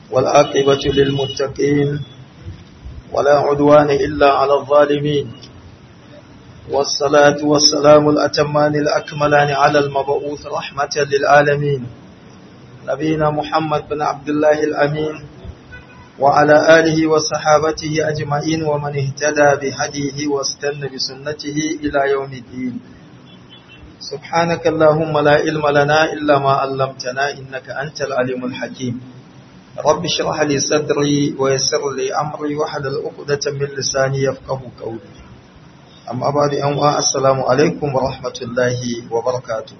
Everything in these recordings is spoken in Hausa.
والعاقبة للمتقين ولا عدوان إلا على الظالمين والصلاة والسلام الأتمان الأكملان على المبعوث رحمة للعالمين نبينا محمد بن عبد الله الأمين وعلى آله وصحابته أجمعين ومن اهتدى بهديه واستنى بسنته إلى يوم الدين. سبحانك اللهم لا علم لنا إلا ما علمتنا إنك أنت العليم الحكيم. رب اشرح لي صدري ويسر لي أمري واحلل عقدة من لساني يفقه قولي. أما بعد السلام عليكم ورحمة الله وبركاته.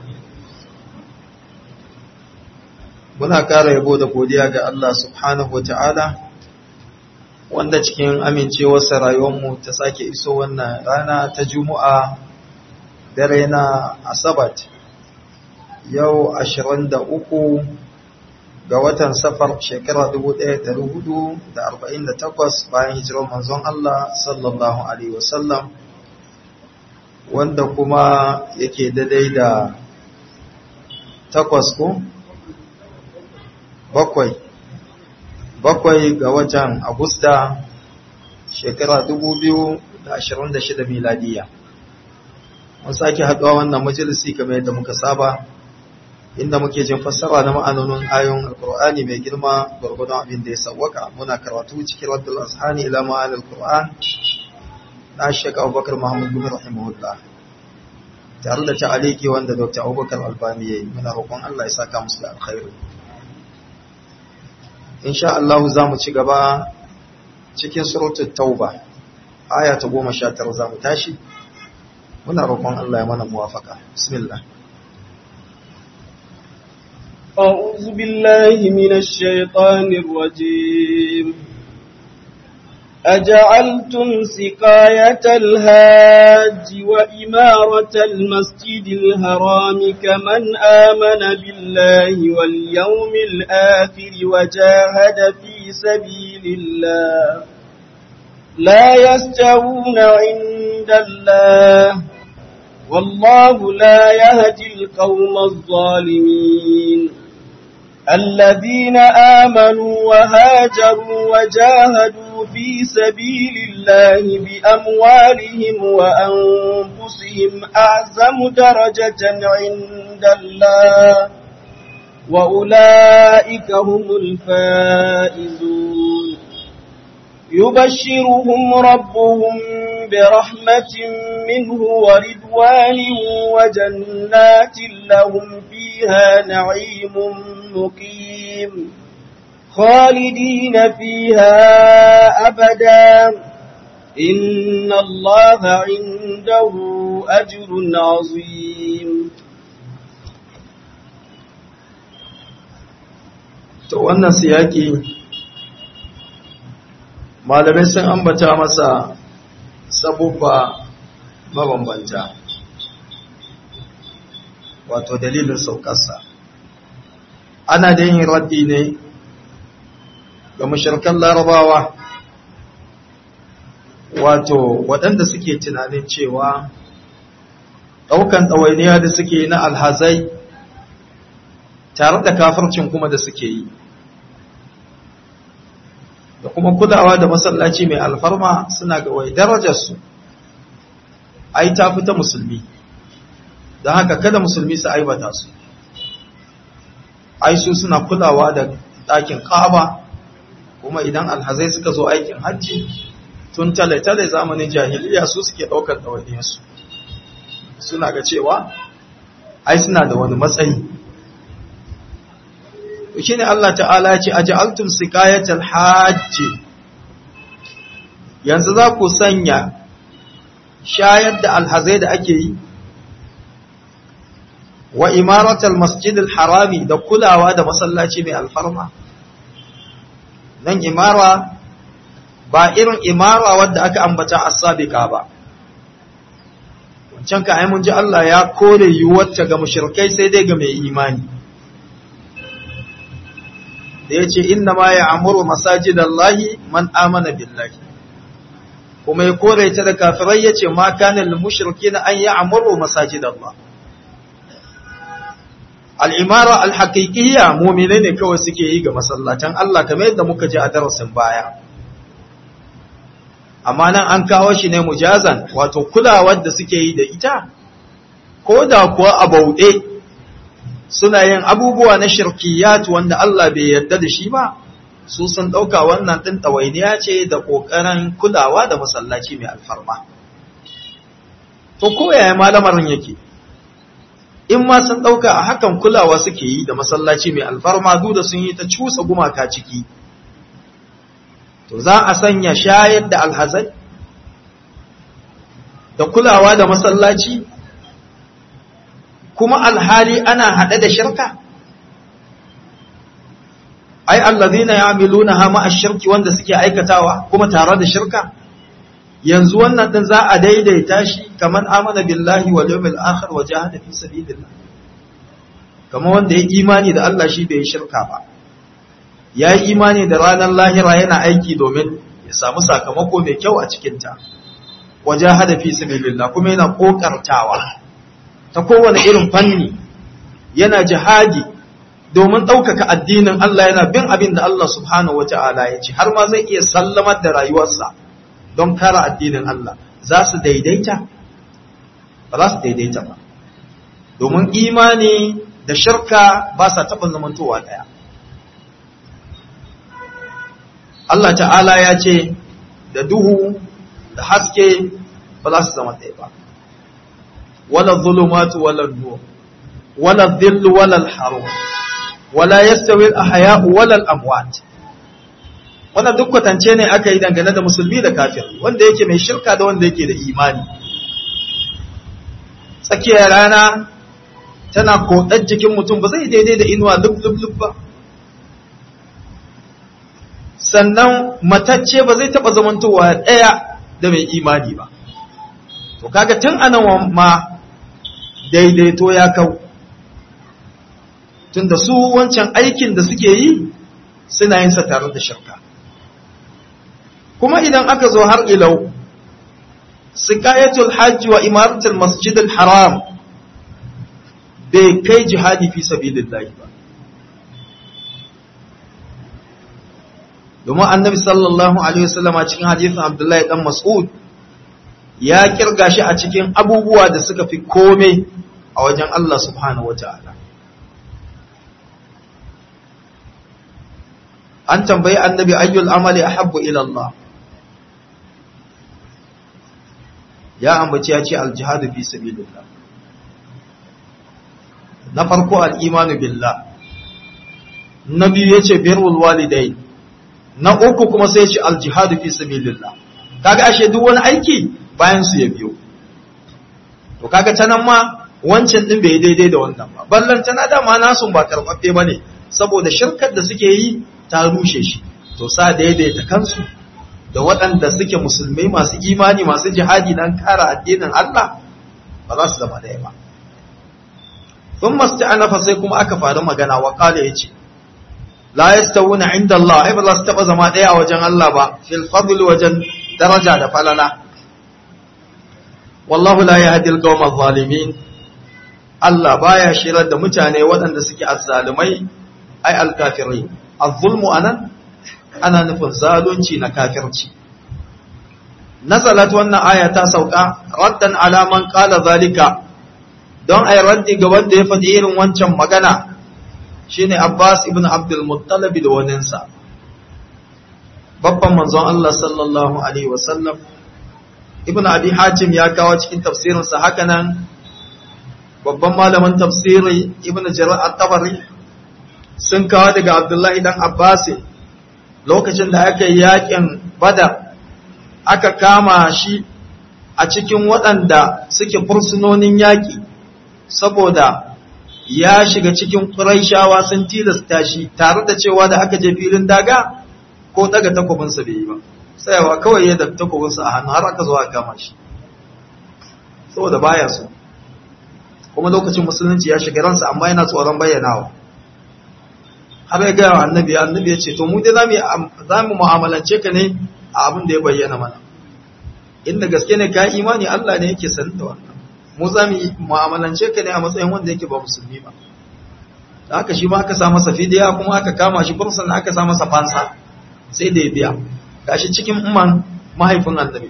Muna ƙara yabo da godiya ga Allah subhanahu wata'ala wanda cikin amincewarsa rayuwarmu ta sake iso wannan rana ta Juma'a dare na Asabat yau 23 ga watan Safar shekara 1448 bayan hijirar manzon Allah sallallahu alaihi wasallam wanda kuma yake daidai da 7 ga watan Agusta shekara 2026 miladiya. Mun sake haɗuwa wannan majalisi kamar yadda muka saba inda muke jin fassara na ma'anonin ayoyin Alƙur'ani mai girma gwargwadon abin da ya sawwaka. Muna karatu cikin Raddul Azhani ila Ma'anil Qur'an na Sheikh Abubakar Muhammad bin rahimahullah tare da ta'aliki wanda Dr. Abubakar Albani yayi. Muna roƙon Allah ya saka musu da alkhairi. Insha Allah za mu ci gaba cikin suratul Tauba aya ta 19 za mu tashi. Muna roƙon Allah ya mana muwafaka. Bismillah. أعوذ بالله من الشيطان الرجيم. أجعلتم سقاية الهاج وإمارة المسجد الحرام كمن آمن بالله واليوم الآخر وجاهد في سبيل الله لا يستوون عند الله والله لا يهدي القوم الظالمين. الذين آمنوا وهاجروا وجاهدوا في سبيل الله بأموالهم وأنفسهم أعظم درجة عند الله وأولئك هم الفائزون. يبشرهم ربهم برحمة منه ورضوان وجنات لهم فيها نعيم مقيم خالدين فيها أبدا إن الله عنده أجر عظيم. To wannan siyaki malamai sun ambata masa sabubba mabambanta wato dalilin saukarsa. Ana da yin raddi ne ga mushrikan Larabawa wato waɗanda suke tunanin cewa ɗaukan ɗawainiya da suke na alhazai tare da kafircin kuma da suke yi da kuma kulawa da masallaci mai alfarma suna ga wai darajarsu ai ta fita musulmi, don haka kada musulmi su aibata su. Ai su suna kulawa da ɗakin Kaaba, kuma idan alhazai suka zo aikin hajji tun tale-tale zamanin jahiliya su suke ɗaukar ɗawainiyarsu. Suna ga cewa ai suna da wani matsayi. Shi ne Allah ta'ala ce, aja'altum siqayatal hajji, yanzu za ku sanya shayar da alhazai da ake yi, wa imaratal masjidil harami da kulawa da masallaci mai alfarma. Nan imara ba irin imara wadda aka ambata a sabiqa ba. Wancan ka ai mun ji Allah ya kore yiwuwar ta ga mushrikai sai dai ga mai imani. Da yace inna ma ya'muru masajidallahi man amana billahi. Kuma ya kore ta da kafirai yace ma kana lil mushrikeena an ya'muru masajidallah. al'imara al-haƙiƙiyya muminai ne kawai suke yi ga masallatan Allah kamar yadda muka ji a darasin baya. Amma nan an kawo shi ne mujazan, wato kulawar da suke yi da ita, ko da kuwa a bauɗe suna yin abubuwa na shirkiyat wanda Allah bai yarda da shi ba, su sun ɗauka wannan ɗin ɗawainiya ce da ƙoƙarin kulawa da masallaci mai alfarma. To, ko yaya ma lamarin yake? In ma sun ɗauka a hakan kulawa suke yi da masallaci mai alfarma duk da sun yi ta cusa gumaka ciki, to za a sanya shayar da alhazai da kulawa da masallaci kuma alhali ana haɗe da shirka. Ai allazina ya'maluna ma ash-shirki wanda suke aikatawa kuma tare da shirka, yanzu wannan din za a daidaita shi kaman amana billahi wal yawmil akhir wa jahada fi sabilillah, kamar wanda ya imani da Allah shi bai shirka ba, ya yi imani da ranar lahira yana aiki domin ya samu sakamako mai kyau a cikinta, wa jahada fi sabilillah kuma yana kokartawa ta kowane irin fanni, yana jihadi domin ɗaukaka addinin Allah, yana bin abin da Allah subhanahu wa ta'ala ya ce, har ma zai iya sallamar da rayuwarsa don kare addinin Allah. Za su daidaita? Ba za su daidaita ba, domin imani da shirka ba sa taɓa zamantowa ɗaya. Allah ta'ala ya ce da duhu da haske ba za su zama ɗaya ba. Wala zulumatu wala nur, wala dhillu wala al-harum, wala yastawi al-ahya'u wala al-amwat. Wannan duk kwatance ne aka yi dangane da musulmi da kafir, wanda yake mai shirka da wanda yake da imani. Tsakiyar rana tana koɗar jikin mutum ba zai daidai da inuwa lub ba. Sannan matacce ba zai taɓa zamantowa ɗaya da mai imani ba. To kaga tun anan ma daidaito ya kau. Tunda su wancan aikin da suke yi suna yin sa tare da shirka. Kuma idan aka zo har ilau, siqayatul hajji wa imaratul masjidil haram bai kai jihadi fi sabilillah ba. Domin annabi sallallahu alaihi wasallam a cikin hadisin Abdullahi dan Mas'ud ya kirga shi a cikin abubuwa da suka fi kome a wajen Allah subhanahu wataala. An tambayi annabi ayyul amali ahabbu ila Allah, ya ambaci ya ce aljihadu fi sabilillah. Na farko al-imanu billah, na biyu yace birrul walidain, na uku kuma sai yace aljihadu fi sabilillah. Kaga ashe duk wani aiki bayan su ya biyo. To kaga tanan ma wancan din bai daidai da wannan ba. Ballan tana da ma nasu ba karbabbe bane, saboda shirkar da suke yi ta rushe shi. To sa daidaita kansu da waɗanda suke musulmai masu imani masu jihadi don kare addinin Allah ba za su zama ɗaya ba. Sun masu anafa sai kuma aka faru magana wa ƙala ya ce, La ya stawuna inda Allah, ai ba za su taɓa zama ɗaya a wajen Allah ba, fil fadl wajen daraja da falala. Wallahu la yahdi al-qawma adh-dhalimin. Allah baya shirar da mutane waɗanda suke azzalumai, ai al-kafirin. Az-zulmu anan ana nufin zalunci na kafirci. Nazalat wannan aya ta sauka raddan ala man qala zalika, don ai raddi ga wanda ya faɗi irin wancan magana, shine Abbas ibn Abdul Muttalib da waninsa, babban manzon Allah sallallahu alaihi wasallam. Ibn Abi Hatim ya kawo cikin tafsirinsa, haka nan babban malamin tafsiri Ibn Jarir at-Tabari sun kawo daga Abdullahi dan Abbas lokacin da aka yi yakin Badar, aka kama shi a cikin waɗanda suke fursunonin yaƙi, saboda ya shiga cikin Qurayshawa sun tilasta shi, tare da cewa da aka je filin daga ko daga takobinsa bai yi ba, tsayawa kawai ya daga takobinsa a hannu har aka zo a kama shi, saboda baya so. Kuma lokacin musulunci ya shiga ransa, amma yana tsoron bayyanawa. Har ya gaya wa annabi ya ce, to mu dai za mu mu'amalance ka ne a abin da ya bayyana mana, inda gaske ne ka imani Allah ne yake sanin da wannan, mu za mu mu'amalance ka ne a matsayin wanda yake ba musulmi ba. da aka shi ma aka sa masa fidiya kuma aka kama shi kuma sannan aka sa masa fansa sai da ya biya gashi cikin umman mahaifin annabi.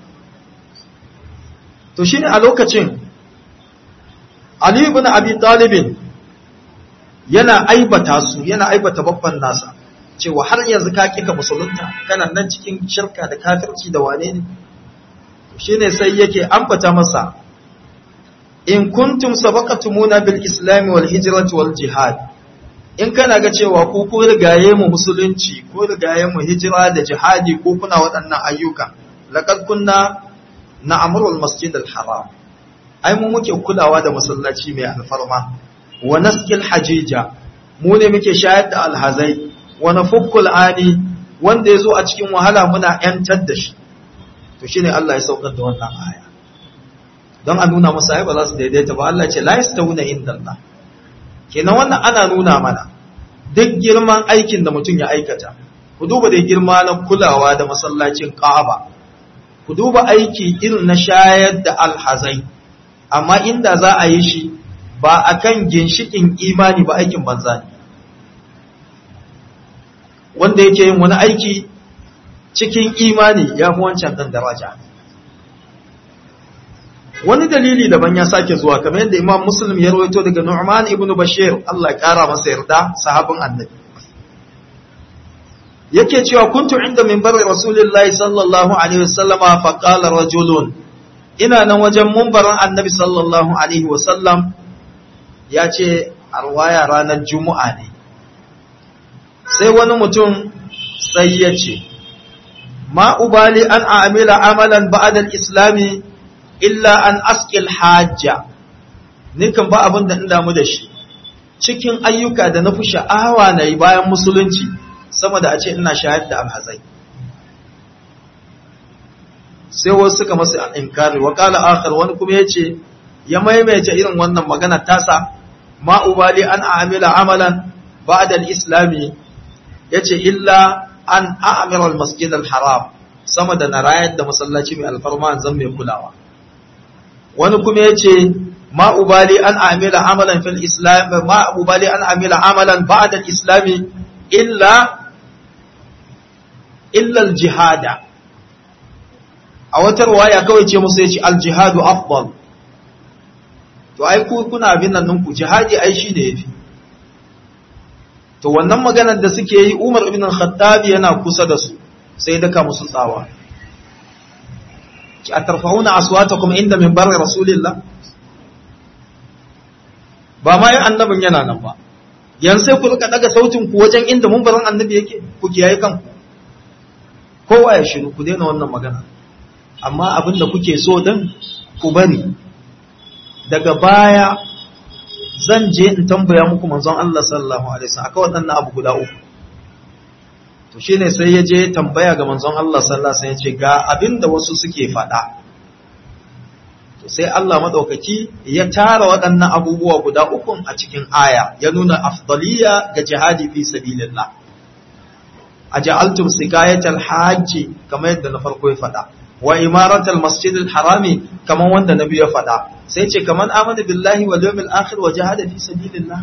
To shine a lokacin Ali ibn Abi Talib yana aibata su, yana aibata babban nasa cewa har yanzu ka kika musulunta kana nan cikin shirka da kafirci da wane ne. Shine sai yake ambata masa in kuntum sabaqatumuna bil islam wal hijrati wal jihad, in kana ga cewa ku rigaye mu musulunci ko rigaye mu hijira da jihadi ko kuna waɗannan ayyuka, laqad kunna na'murul masjid al haram, ai mu muke kulawa da masallaci mai alfarma, wa naskil hajija, mu ne muke shayar da alhazai, wa nafukkul ani, wanda yazo a cikin wahala muna yantar da shi. To shine Allah ya saukar da wannan aya don a nuna musu ai ba za su daidaita ba. Allah ce la yastawuna indallah. Kenan wannan ana nuna mana duk girman aikin da mutum ya aikata, ku duba da girma na kulawa da masallacin Kaaba, ku duba aiki irin na shayar da alhazai, amma inda za a yi shi ba akan ginshikin imani ba aikin banza ne. Wanda yake yin wani aiki cikin imani ya fi wancan ɗan daraja. Wani dalili daban ya sake zuwa kamar yadda Imam Muslim ya rawaito daga Nu'man ibn Bashir, Allah ya kara masa yarda, sahabin annabi. Yake cewa kuntu inda minbari Rasulullahi sallallahu alaihi wasallama fa qala rajulun, ina nan wajen minbarin annabi sallallahu alaihi wasallam, ya ce a riwaya ranar Juma'a ne. Sai wani mutum sai ya ce ma ubali an a'mila amalan ba'da al-islami illa an asqil hajja, nikan ba abin da inda mu da shi cikin ayyuka da na fi sha'awa na yi bayan musulunci sama da a ce ina shahid da alhazai. Sai wasu suka masa inkari, wa qala akhar, wani kuma yace ya maimaita irin wannan magana tasa, ma ubali an a'mila amalan ba'da al-islami, yace illa an a'mira al-masjid al-haram, sama da na rayar da masallaci mai alfarma zan mai kulawa. Wani kuma yace ma ubali an a'mila amalan fil islam, ma ubali an a'mila amalan ba'da al-islam illa al-jihada. A wata riwaya kawai ce musu yace al-jihadu afdal. To ai ku kuna bin nan ku jihadi ai shi da yafi. To wannan maganar da suke yi Umar ibn al-Khattab yana kusa da su sai daka musu tsawa. Ki atarfauna aswatakum inda minbar rasulillah. Ba ma yi annabin yana nan ba. Yanzu sai ku rika daga sautin ku wajen inda minbarin annabi yake, ku kiyaye kanku. Kowa ya shiru, ku daina wannan magana. Amma abin da kuke so din ku bari. Daga baya zan je in tambaya muku manzon Allah sallallahu alaihi wasallam akan waɗannan abu guda uku. To shine sai ya je tambaya ga manzon Allah sallallahu alaihi wasallam, ya ce ga abinda wasu suke faɗa. To sai Allah madaukaki ya tara waɗannan abubuwa guda uku a cikin aya, ya nuna afdaliya ga jihadi fi sabilillah. Aja'altum sikayatal hajji, kamar yadda na farko ya faɗa, wa imaratal masjidil harami, kamar wanda nabi ya faɗa. Sai ce kaman amana billahi wal yawmil akhir wa jahada fi sabilillah.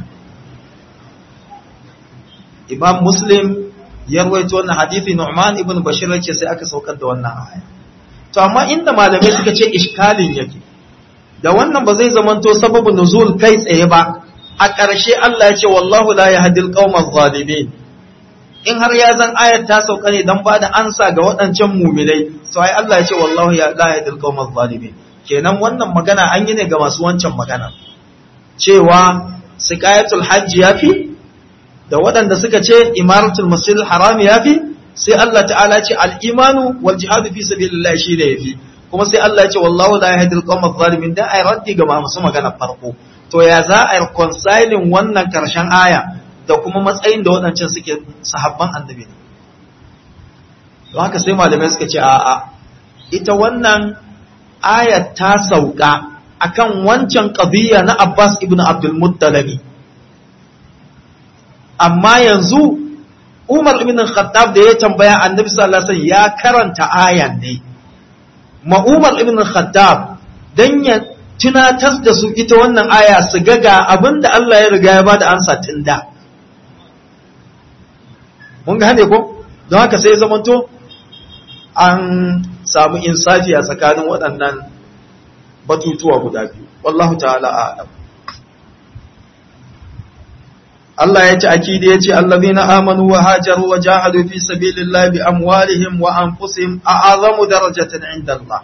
Imam Muslim ya rawaito wannan hadisi, Nu'man ibn Bashir yace sai aka saukar da wannan aya. To amma inda malamai suka ce iskalin yake, da wannan ba zai zamanto sababin nuzul kai tsaye ba. A ƙarshe Allah ya ce wallahu la yahdil qaumal zalimin. In har ya zan ayar ta sauka ne dan bada ansa ga waɗancan mu'minai, to ai Allah ya ce wallahu la yahdil qaumal zalimin. Kenan wannan magana an yi ne ga masu wancan magana cewa siqayatul hajji yafi, da waɗanda suka ce imaratul masjidil haram yafi, sai Allah ta'ala ce al-imanu wal jihadu fi sabilillah shi ne yafi, kuma sai Allah ya ce wallahu la yahdil qawmal zalimin, dan ai raddi ga masu magana farko. To ya za a reconciling wannan karshen aya da kuma matsayin da waɗancan suke sahabban annabi? Don haka sai malamai suka ce a'a, ita wannan ayat ta sauka akan wancan qadiyya na Abbas ibn Abdul Muttalib, amma yanzu Umar ibn Khattab da ya tambaya Annabi sallallahu alaihi wasallam ya karanta ayan ne ma Umar ibn Khattab dan ya tunatar da su ita wannan aya su ga abinda Allah ya riga ya bada ansa tun da. Mun gane ko? Don haka sai zamanto an samu insafi a tsakanin waɗannan batutuwa guda biyu. Wallahu ta'ala a'lam. Allah ya ce akidi ya ce allazina amanu wa hajaru wa jahadu fi sabilillahi bi amwalihim wa anfusihim a'azamu darajatan 'inda Allah.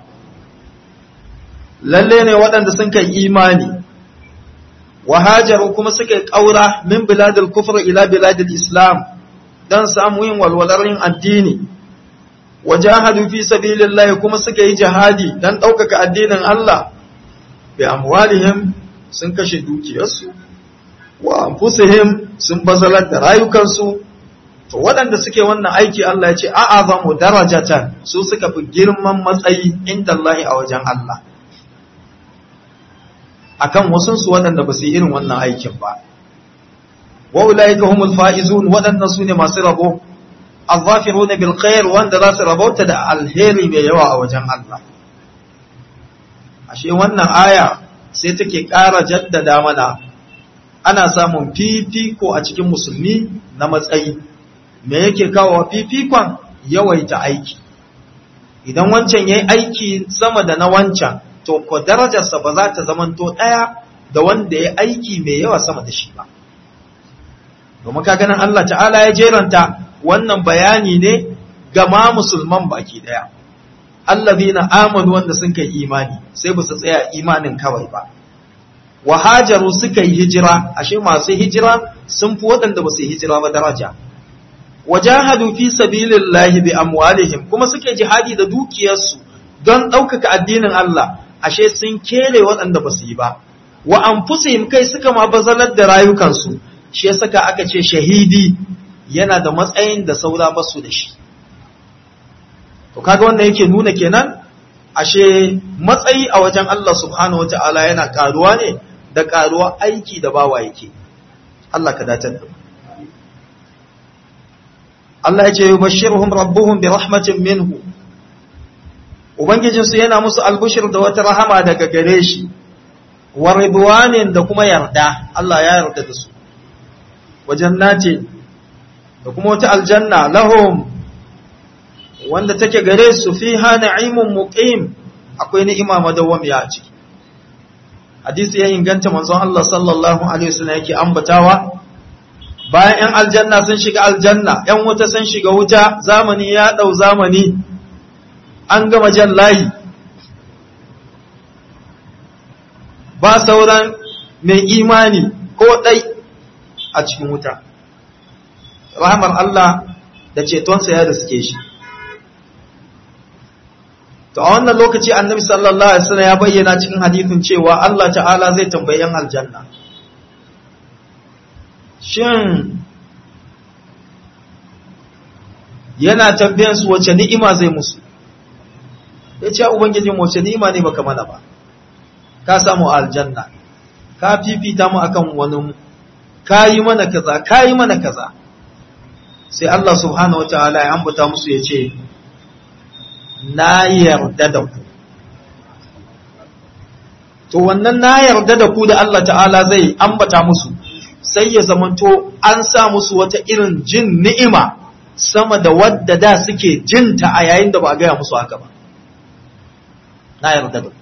Lalle ne waɗanda sun kai imani wa hajaru kuma suka yi ƙaura min biladil kufr ila biladil islam dan samu yin walwalar yin addini wa jahadu fi sabilillahi kuma suka yi jihadi dan ɗaukaka addinin Allah bi amwalihim sun kashe dukiyarsu wa anfusihim sun bazalar da rayukansu. To waɗanda suke wannan aiki Allah ya ce a'azamu darajatan su suka fi girman matsayi inda Allah a wajen Allah akan wasunsu waɗanda ba su yi irin wannan aikin ba. Wa ulaika humul faizun, waɗannan su ne masu rabo az-zafiruna bil khair, wanda za su rabauta da alheri mai yawa a wajen Allah. Ashe wannan aya sai take ƙara jaddada mana ana samun fifiko a cikin musulmi na matsayi. Me yake kawo fifikon? Yawaita aiki. Idan wancan yayi aiki sama da na wancan, to ko darajarsa ba za ta zamanto ɗaya da wanda ya aiki mai yawa sama da shi ba. Domin ka ganin Allah ta'ala ya jeranta wannan bayani ne ga ma musulman baki ɗaya. Allazina amanu, wanda sun kai imani, sai ba su tsaya imanin kawai ba. Wa hajaru, suka yi hijira, ashe masu hijira sun fi waɗanda ba su yi hijira ba daraja. Wa jahadu fi sabilillahi bi amwalihim, kuma suka jihadi da dukiyarsu don ɗaukaka addinin Allah, ashe sun kere waɗanda ba su yi ba. Wa anfusihim, kai suka ma bazalar da rayukansu, shi ya saka aka ce shahidi yana da matsayin da saura ba su da shi. To kaga wannan yake nuna kenan ashe matsayi a wajen Allah subhanahu wata'ala yana karuwa ne da karuwa aiki da bawa yake. Allah ka datar da. Allah ya ce yubashshiruhum rabbuhum bi rahmatin minhu, ubangijinsu yana musu albushir da wata rahama daga gare shi, wa ridwanin, da kuma yarda, Allah ya yarda da su, wa jannatin, da kuma wata aljanna lahum, wanda take gare su fiha na'imun muqim, akwai ni'ima madawwamiya a ciki. Hadisi ya inganta manzon Allah sallallahu alaihi wasallam yake ambatawa, bayan 'yan aljanna sun shiga aljanna, 'yan wuta sun shiga wuta, zamani ya dau zamani, an gama jan layi, ba sauran mai imani ko ɗai a cikin wuta. Rahmar Allah da cetonsa ya riske shi. To a wannan lokaci annabi sallallahu alaihi wasallam ya bayyana cikin hadisin cewa Allah ta'ala zai tambayi 'yan aljanna, shin yana tambayan su wace ni'ima zai musu? Ya ce ubangijin wace ni'ima ne baka mana ba, ka samu aljanna, ka fifita mu akan wani, ka yi mana kaza, ka yi mana kaza. Sai Allah subhanahu wataala ya ambata musu ya ce na yarda da ku. To wannan na yarda da ku da Allah ta'ala zai ambata musu, sai ya zamanto an sa musu wata irin jin ni'ima sama da wadda da suke jinta a yayin da ba a gaya musu haka ba. Na yarda da ku.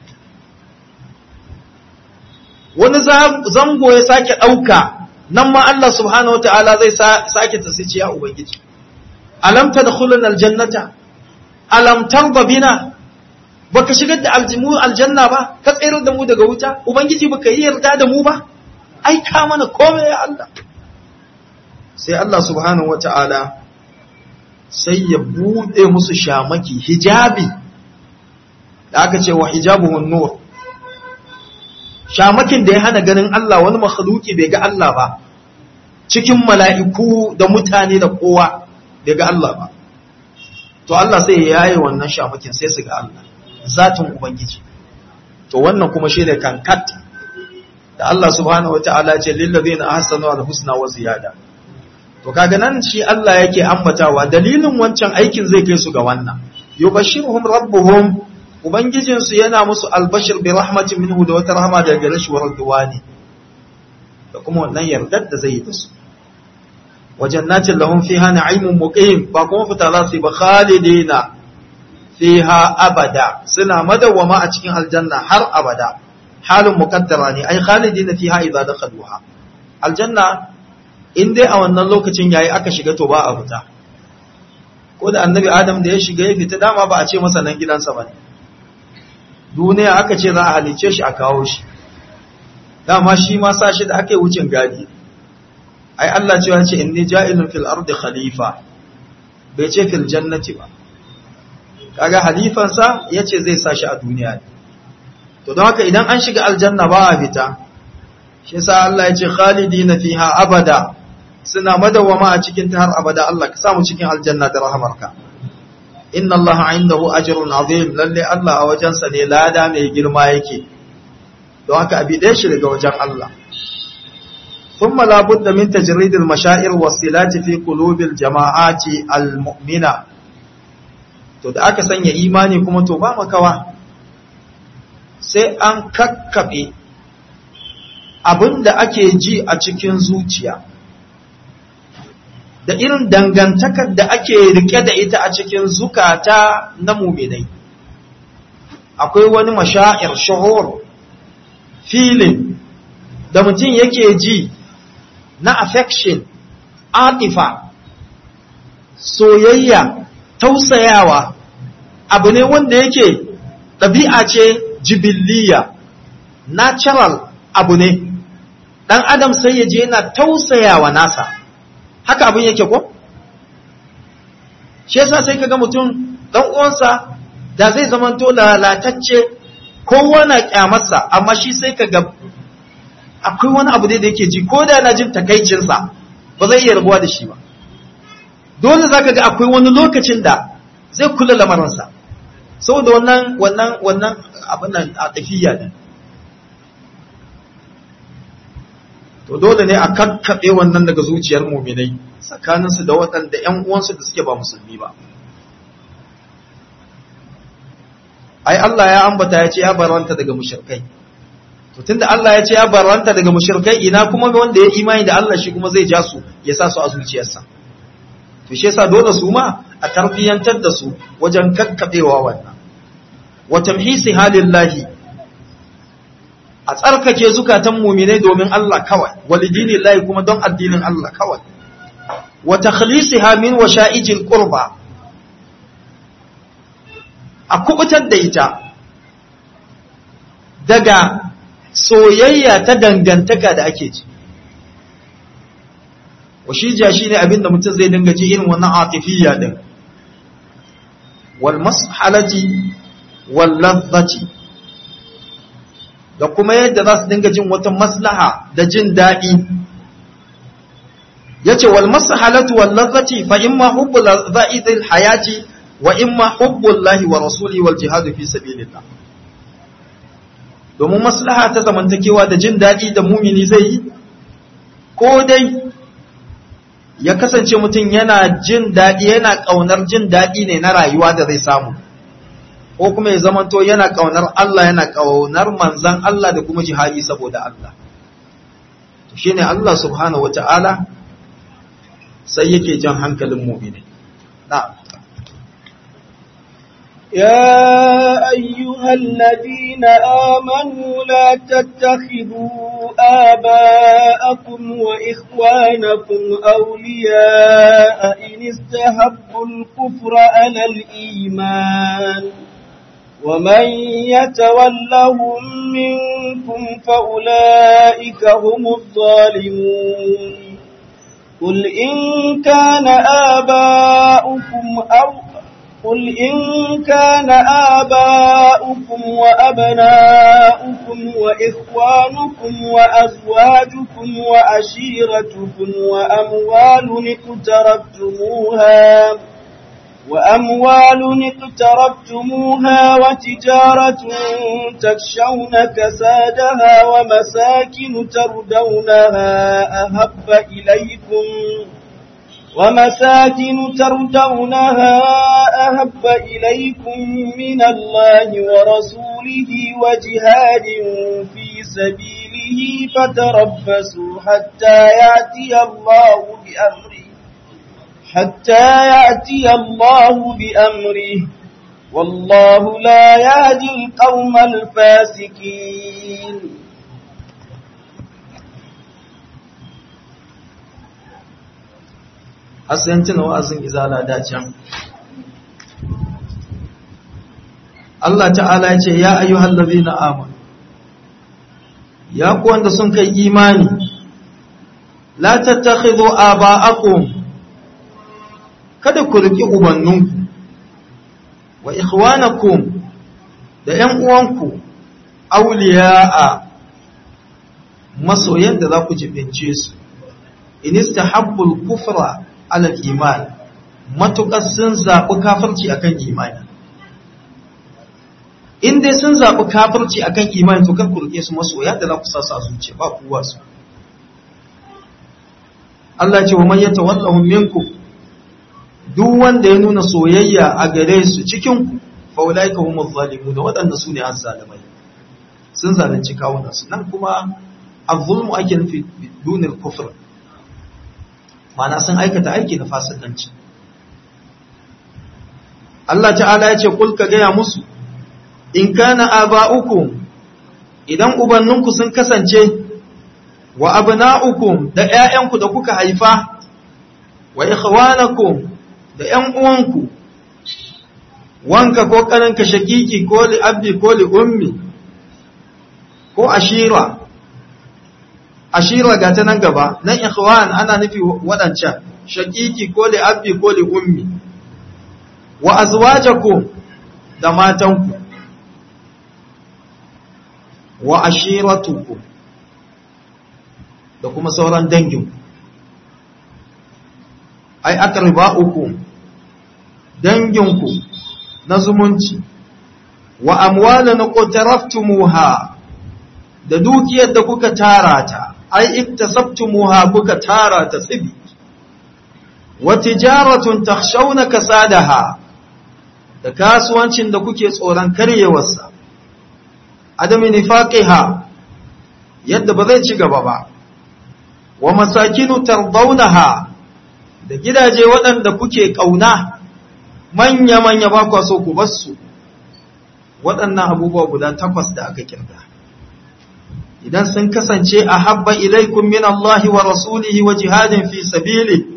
Wani zango ya sake ɗauka, nan ma Allah subhanahu wa ta'ala zai sake tasiri ya Ubangiji. Alam tadkhuluna aljannata, alam tarda bina, baka shigar da aljanna ba, ka tsayar da mu daga wuta, Ubangiji baka yi yarda da mu ba, ai ka mana komai ya Allah. Sai Allah subhanahu wa ta'ala sai ya buɗe musu shamaki, hijabi, da aka ce wa hijabuhun nur. Shamakin da ya hana ganin Allah, wani makhluki bai ga Allah ba, cikin mala'iku da mutane da kowa bai ga Allah ba. To Allah sai ya yaye wannan shamakin sai su ga Allah, zatin Ubangiji. To wannan kuma shi ne kankat da Allah subhanahu wa ta'ala ce lillazina ahsanu al-husna wa ziyada. To kaga nan shi Allah yake ambatawa dalilin wancan aikin zai kai su ga wannan. Yubashshiruhum rabbuhum ubangijinsu yana musu albashir bi rahmatin minhu da wata rahama daga gare shi wa ridwani da kuma wannan yardar da zai yi da su wa jannatin lahum fiha na'imun muqim ba kuma fitala su ba khalidina fiha abada suna madawwama a cikin aljanna har abada halin muqaddara ne ai khalidina fiha idza dakhaluha aljanna in dai a wannan lokacin yayi aka shiga to ba a fita ko da annabi adam da ya shiga ya fita dama ba a ce masa nan gidansa bane duniya aka ce za a halice shi a kawo shi dama shi ma sa shi da aka yi wucin gadi ai Allah cewa ce inni ja'ilun fil ardi khalifa bai ce fil jannati ba kaga halifansa yace zai sa shi a duniya to don haka idan an shiga aljanna ba a fita shi yasa Allah ya ce khalidina fiha abada suna madawama a cikin ta har abada Allah ka samu cikin aljanna da rahamarka inna Allah indahu ajrun azim lalle Allah a wajensa ne lada mai girma yake don haka abi dai shi daga wajen Allah thumma la budda min tajrid al mashaa'ir wasilati fi qulubil jama'ati al mu'mina to da aka sanya imani kuma to ba makawa sai an kakkabe abinda ake ji a cikin zuciya da irin dangantakar da ake rike da ita a cikin zukata na muminai akwai wani mashaa'ir shuhur feeling da mutum yake ji na affection atifa soyayya tausayawa abu ne wanda yake ɗabi'a ce jibiliya natural abu ne ɗan adam sai ya je yana tausayawa nasa haka abin yake ko shi yasa sai kaga mutum dan uwansa da zai zamanto lalatacce kowa na kyamarsa amma shi sai kaga akwai wani abu da yake ji ko da yana jin takaicin sa ba zai iya rabuwa da shi ba dole zaka ga akwai wani lokacin da zai kula lamarinsa saboda wannan abin nan a tafiya ne to dole ne a kakkaɓe wannan daga zuciyar muminai tsakaninsu da waɗanda ‘yan uwansu da suke ba musulmi ba. Ai, Allah ya ambata ya ce ya baranta daga mushirkai. To, tunda Allah ya ce ya baranta daga mushirkai ina kuma wanda ya imani da Allah shi kuma zai ja su ya sa su a zuciyarsa. To, shi yasa dole su ma a tarbiyyantar da su wajen kakkaɓewa wannan. Wa tamhisi halillahi a tsarkake zukatan muminai domin Allah kawai walidini lahi kuma don addinin Allah kawai wa takhlisiha min washa'ijil qurba a kubutar da ita daga soyayya ta dangantaka da ake ji washija shine abinda mutum zai dinga ji irin wannan atifiyya din wal mashalati wal ladhati da kuma yadda za su dinga jin wata maslaha da jin daɗi ya ce wal masahalatu wal lazzati fa imma hubbul za'idil hayati wa imma hubbul lahi wa rasuli wal jihadu fi sabilillah domin maslaha ta zamantakewa da jin daɗi da mumini zai yi ko dai ya kasance mutum yana jin daɗi yana ƙaunar jin daɗi ne na rayuwa da zai samu ko kuma ya zamanto yana ƙaunar Allah yana ƙaunar manzan Allah da kuma jihadi saboda Allah shi ne Allah subhanahu wata'ala sai yake jan hankalin mu'mini na'am يا أيها الذين آمنوا لا تتخذوا آباءكم وإخوانكم أولياء إن استحبوا الكفر على الإيمان ومن يتولهم منكم فأولئك هم الظالمون قل إن كان آباؤكم وأبناؤكم وإخوانكم وأزواجكم وعشيرتكم وأموال اقترفتموها وتجارة تخشون كسادها ومساكن تردونها أحب إليكم ومساكن ترضونها أحب إليكم من الله ورسوله وجهاد في سبيله فتربصوا حتى يأتي الله بأمره والله لا يهدي القوم الفاسقين. Asiyanci na wa'azin izala dacen Allah ta'ala ya ce ya ayyuhal ladina amanu ya ku wanda sun kai imani la tattakhidhu aba'akum kada ku riki ubanninku wa ikhwanakum da ƴan uwanku awliya'a masoyan da za ku jibince su in istahabbul kufra alal iman matuƙar sun zaɓi kafirci akan imani in dai sun zaɓi kafirci akan imani to kar ku rike su masoya da za ku sa su a zuciya ba kuwa su Allah ce wa man yatawallahum minkum duk wanda ya nuna soyayya a gare su cikin ku fa ulaika humuz zalimun da waɗanda su ne azzalimai sun zalunci kawunan su nan kuma az-zulmu ake nufi dunil kufr mana sun aikata aiki na fasikanci Allah ta'ala ya ce kul ka gaya musu in kana aba'ukum idan ubanninku sun kasance wa abna'ukum da ƴaƴanku da kuka haifa wa ikhwanakum da ƴan uwanku wanka ko kaninka shakiki ko li abbi ko li ummi ko ashira ga ta nan gaba nan ikhwan ana nufi wadancan shakiki ko li abbi ko li ummi wa azwajakum da matanku wa ashiratukum da kuma sauran danginku ai aqraba'ukum danginku na zumunci wa amwalan qataraftumuha da dukiyar da kuka tara ta ai iktasabtumuha kuka tara ta tsibi wa tijaratun takhshawna kasadaha da kasuwancin da kuke tsoron karyewarsa adami nifaqiha yadda ba zai ci gaba ba wa masakinu tardawnaha da gidaje waɗanda kuke kauna manya ba kwa so ku bassu waɗannan abubuwa guda 8 da aka kirga idan sun kasance a habba ilaikum min Allah wa rasulihi wa jihadin fi sabili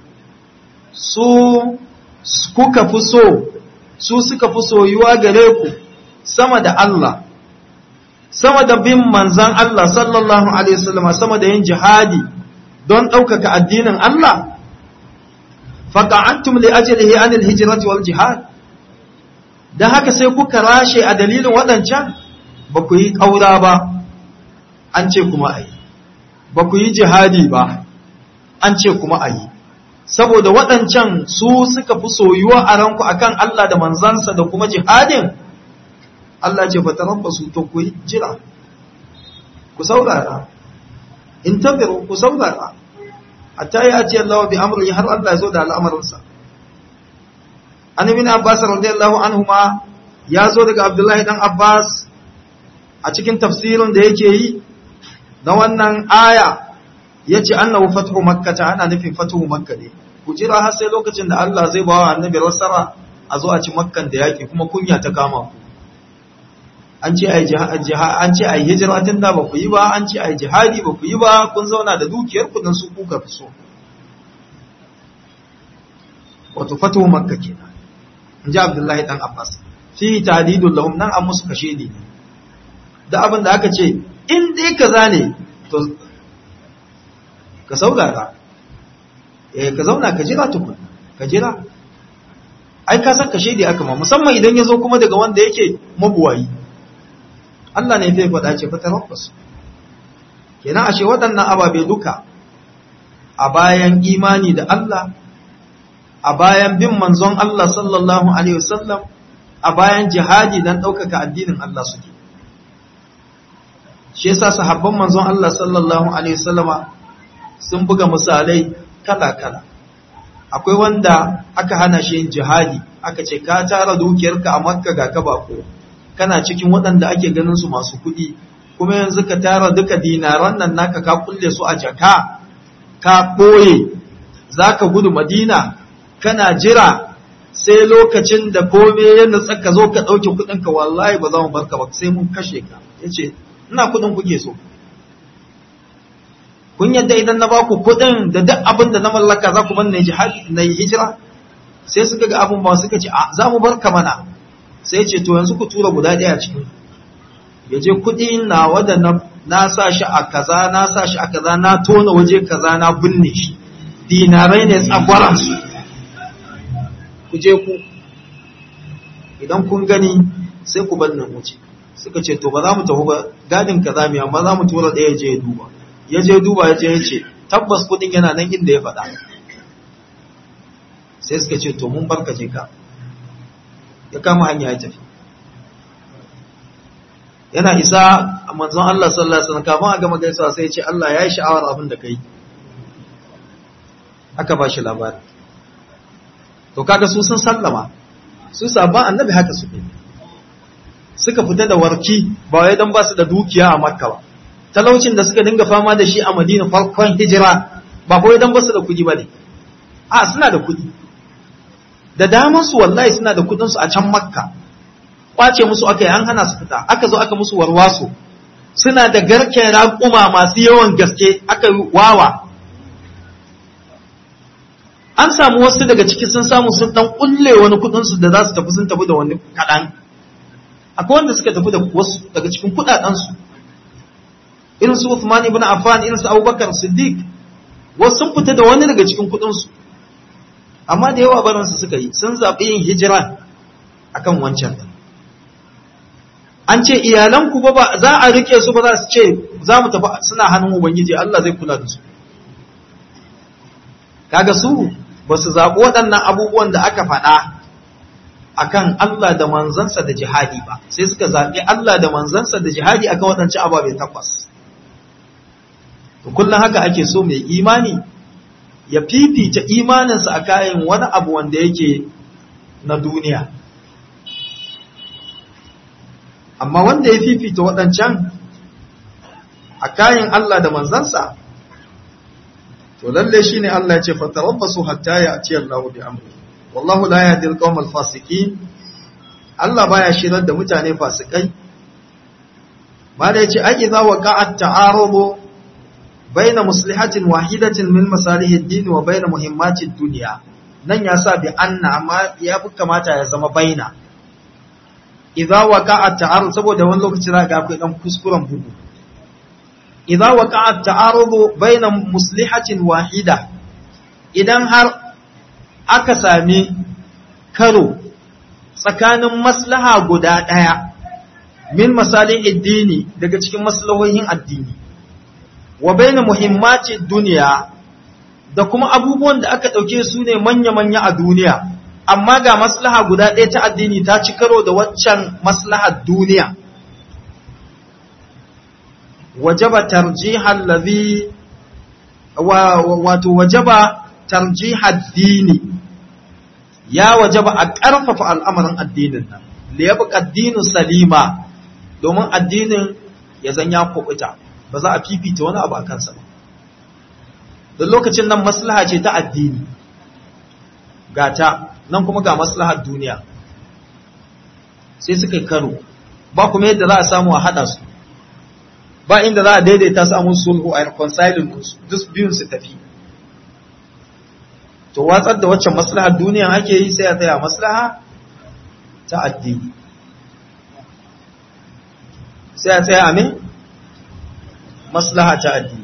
su suka fi soyuwa gare ku sama da Allah sama da bin manzan Allah sallallahu alaihi wasallam sama da yin jihadi don ɗaukaka addinin Allah faqa'antum li ajlihi anil hijrati wal jihad dan haka sai kuka rashe a dalilin waɗancan ba ku yi ƙaura ba an ce kuma ayi ba ku yi jihadi ba an ce kuma ayi saboda waɗancan su suka fi soyuwa a ranku akan Allah da manzansa da kuma jihadin Allah ce fa tarabbasu to ku jira ku saurara in tabiru ku saurara hatta ya ce Allah bi amri har Allah ya zo da al'amarinsa annabi Abbas radiyallahu anhuma ya zo daga Abdullahi dan Abbas a cikin tafsirin da yake yi na wannan aya yace annahu fathu makkah ana nufin fathu makkah ne ku jira har sai lokacin da Allah zai bawa annabi rasara a zo a ci makkan da yaki kuma kunya ta kama ku an ce ai an ce ai hijira tun da ba ku yi ba an ce ai jihadi ba ku yi ba kun zauna da dukiyar ku dan su kuka fi so wato fatu makka kenan inji Abdullahi dan Abbas fi tadidul lahum nan an musu kashe ne da abin da aka ce in dai kaza ne to ka saurara ka zauna ka jira tukun ka jira ai ka san kashe da aka ma musamman idan ya zo kuma daga wanda yake mabuwayi Allah ne zai faɗa ce fatarabbas kenan ashe waɗannan ababe duka a bayan imani da Allah a bayan bin manzon Allah sallallahu alaihi wasallam a bayan jihadi dan ɗaukaka addinin Allah suke shi yasa sahabban manzon Allah sallallahu alaihi wasallama sun buga misalai kala-kala akwai wanda aka hana shi yin jihadi, aka ce ka tara dukiyarka a Makka ga ka bako, kana cikin waɗanda ake ganin su masu kuɗi, kuma yanzu ka tara duka dinaran nan naka ka kulle su a jaka, ka ɓoye, za ka gudu Madina, kana jira sai lokacin da kome ya nutsa ka zo ka ɗauke kuɗinka, wallahi ba za mu barka ba sai mun kashe ka. Ya ce, ina kuɗin kuke so. Kun yadda idan na ba ku kuɗin da duk abin da na mallaka za ku man na yi hijira? Sai suka ga abin ba suka ce, za mu barka mana. Sai ce, to yanzu ku tura guda ɗaya cikin. Ya je kuɗi na wada na sa shi a kaza, na sa shi a kaza, na tona waje kaza, na binne shi. Dinarai ne tsagwaransu. Ku je ku, idan kun gani sai ku bar nan wuce. Suka ce, to ba za mu tafi ba, gadin kaza mai amma za mu tura ɗaya je ya duba. Ya je duba ya je ya ce, tabbas kuɗin yana nan inda ya faɗa. Sai suka ce, to mun barka je ka. Ya kama hanya ya tafi. Yana isa a manzon Allah sallallahu alaihi wasallam kafin a gama gaisawa sai ya ce Allah ya yi sha'awar abin da kai. Aka ba shi labari. To kaga su sun sallama. Su sabon annabi haka su ne. Suka fita da warki ba wai dan ba su da dukiya a Makka ba. Talaucin da suka dinga fama da shi a Madina farkon hijira ba kawai dan ba su da kuɗi bane. A suna da kuɗi. Da daman su wallahi suna da kuɗin su a can Makka. Kwace musu aka yi an hana su fita, aka zo aka musu warwaso. Suna da garken raƙuma masu yawan gaske aka wawa. An samu wasu daga ciki sun samu sun dan kulle wani kuɗin su da za su tafi sun tafi da wani kaɗan. Akwai wanda suka tafi da wasu daga cikin kuɗaɗen su. Irin su Uthman ibn Affan, irin su Abubakar Siddiq, wasu sun fita da wani daga cikin kuɗin su. Amma da yawa barin su suka yi, sun zaɓi yin hijira akan wancan din. An ce iyalanku ba za a rike su ba za su ce za mu tafi suna hannun Ubangiji Allah zai kula da su. Kaga su ba su zaɓi waɗannan abubuwan da aka faɗa akan Allah da manzansa da jihadi ba, sai suka zaɓi Allah da manzansa da jihadi akan waɗancan ababe takwas. To kullum haka ake so mai imani ya fifita imaninsa a kayan wani abu wanda yake na duniya. Amma wanda ya fifita waɗancan a kayan Allah da manzansa, to lalle shi ne Allah ya ce, fatarabbasu hatta ya ati Allah bi amri. Wallahu la yahdi al-qawm al-fasiqin. Allah baya shirar da mutane fasikai. Mala yace ai idza waqa'a at-ta'arudu baina muslihatin wahidatin min masalih ad-din wa baina muhimmati ad-dunya. Nan ya sa bi anna, amma ya fi kamata ya zama baina. Idza waqa'a ta'arud, saboda wani lokaci za ga akwai dan kuskuren bugu. Idza waqa'a ta'arudu baina muslihatin wahida, idan har aka sami karo tsakanin maslaha guda daya min masalihid dini, daga cikin maslahohin addini, wa baina muhimmati dunya, da kuma abubuwan da aka dauke su ne manya-manya a duniya, amma ga maslaha guda ɗaya ta addini ta ci karo da waccan maslahar duniya. Wajaba tarjihal ladhi wato wajaba tarjihad dini, ya wajaba a ƙarfafa al'amarin addinin nan, li yabqa ad-dinu salima, domin addinin ya zan ya kubuta, ba za a fifita wani abu a kansa ba. Don lokacin nan maslaha ce ta addini gata, nan kuma ga maslahar duniya, sai suka yi karo, ba kuma yadda za a samu a haɗa su, ba inda za a daidaita samun sulhu a reconciling duk biyun su tafi. To watsar da waccan maslahar duniya ake yi, sai a tsaya maslaha ta addini, sai a tsaya amin maslaha ta addini.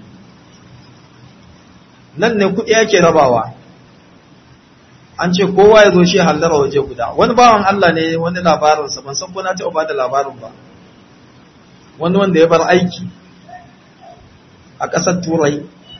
Nan ne kuɗi ake rabawa, an ce kowa ya zo shi hallara waje guda. Wani bawan Allah ne, wani labarinsa ban san ko na taɓa ba da labarin ba, wani wanda ya bar aiki a ƙasar Turai,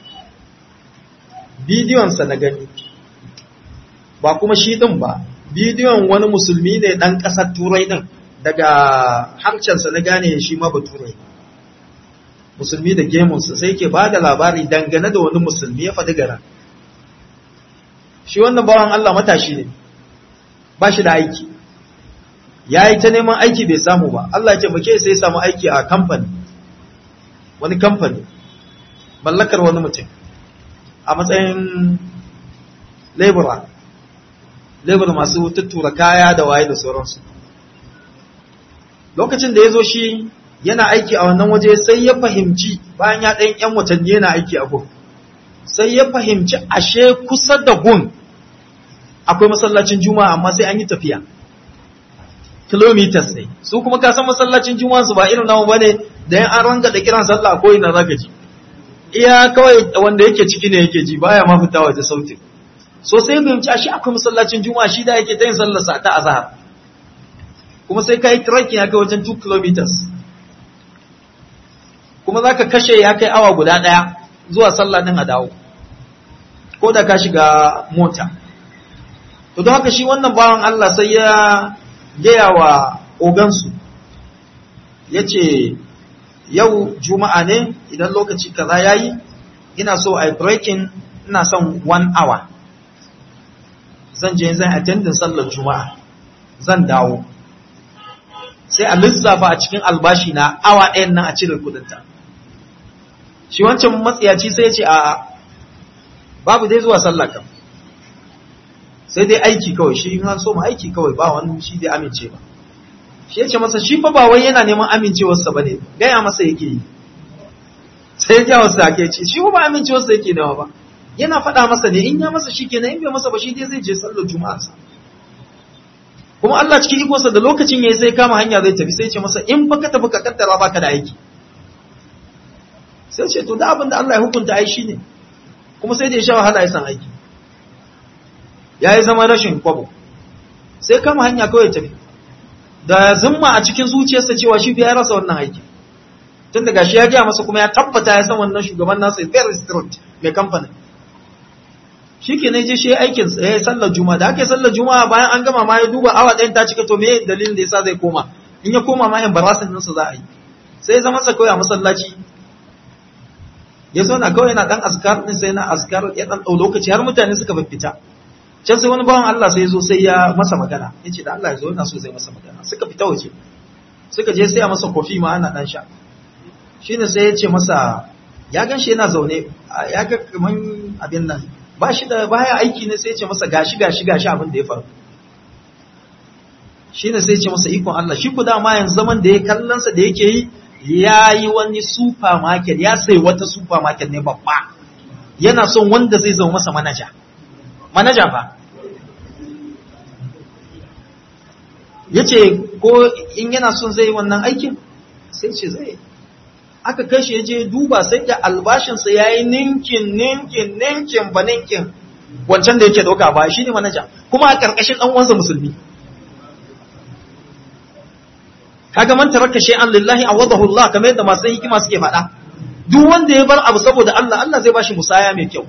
bidiyonsa na gani, ba kuma shi ɗin ba, bidiyon wani musulmi ne ɗan ƙasar Turai ɗin, daga harshensa na gane shi ma ba Turai, musulmi da gemunsa, sai ke ba da labari dangane da wani musulmi, ya faɗi garin. shi wannan bawan Allah matashi ne ba shi da aiki ya yi ta neman aiki bai samu ba Allah ya taimake sai ya samu aiki a kamfani wani kamfani mallakar wani mutum a matsayin labor masu tuttura kaya da waye da sauransu lokacin da ya zo shi yana aiki a wannan waje sai ya fahimci bayan ya ɗan 'yan watanni yana aiki a gun sai ya fahimci ashe kusa da gun akwai masallacin juma'a amma sai an yi tafiya kilometers ne su kuma ka san masallacin juma'a su ba irin namu bane da yan an ranga da kiran sallah ko ina zaka ji iya kawai wanda yake ciki ne yake ji baya ma fita waje sautin so sai fahimci ashe akwai masallacin juma'a shi da yake ta yin sallar sa ta azhar kuma sai kai trekking ya kai wajen 2 kilometers kuma zaka kashe ya kai awa guda daya zuwa sallah din a dawo ko da ka shiga mota to don haka shi wannan bawan Allah sai ya gaya wa ogansu ya ce yau juma'a ne idan lokaci kaza ya yi ina so a breaking ina son 1 hour zan je zan attendin sallar juma'a zan dawo sai a lissafa a cikin albashi na awa ɗayan nan a cire kudinta shi wancan matsiyaci sai ya ce a babu dai zuwa sallah kam sai dai aiki kawai shi in an so ma aiki kawai ba wani shi dai amince ba shi ya ce masa shi fa ba wai yana neman amincewarsa ba ne gaya masa yake yi sai ya wasa ake ce shi ba amincewarsa yake nawa ba yana faɗa masa ne in ya masa shi kenan in bai masa ba shi dai zai je sallar juma'arsa kuma Allah cikin ikonsa da lokacin yayi sai kama hanya zai tafi sai ce masa in fa ka tafi ka kaddara baka da aiki sai ce to da abin da Allah ya hukunta ai shine kuma sai da ya sha wahala ya san aiki ya yi zama rashin kwabo sai kama hanya kawai tafi da zumma a cikin zuciyarsa cewa shi ya rasa wannan aiki tun daga shi ya gaya masa kuma ya tabbata ya san wannan shugaban nasa very strict mai kamfanin shi ke je shi aikin ya yi sallar juma'a da ake sallar juma'a bayan an gama ma ya duba awa ɗayan ta cika to me dalilin da yasa zai koma in ya koma ma embarassing ɗinsa za a yi sai zama sa kawai a masallaci ya zauna kawai yana ɗan askar ɗin sai na askar ya ɗan ɗau lokaci har mutane suka fita can sai wani bawan Allah sai ya zo sai ya masa magana ya ce da Allah ya zo yana so zai masa magana suka fita waje suka je sai ya masa kofi ma ana ɗan sha shine sai ya ce masa ya gan shi yana zaune ya ga kaman abin nan ba shi da baya aiki ne sai ya ce masa gashi abin da ya faru shine sai ya ce masa ikon Allah shi ku dama yanzu zaman da ya kallonsa da yake yi ya yi wani supermarket ya sai wata supermarket ne babba yana son wanda zai zama masa manaja ba ya ce ko in yana son zai yi wannan aikin sai ce zai aka kashe ya je duba sai da albashinsa ya yi ninkin ba ninkin wancan da yake dauka ba shi ne manaja kuma a ƙarƙashin ɗan uwansa musulmi kaga man taraka shay'an lillahi awadahu Allah kamar yadda masu hikima suke faɗa duk wanda ya bar abu saboda Allah zai bashi musaya mai kyau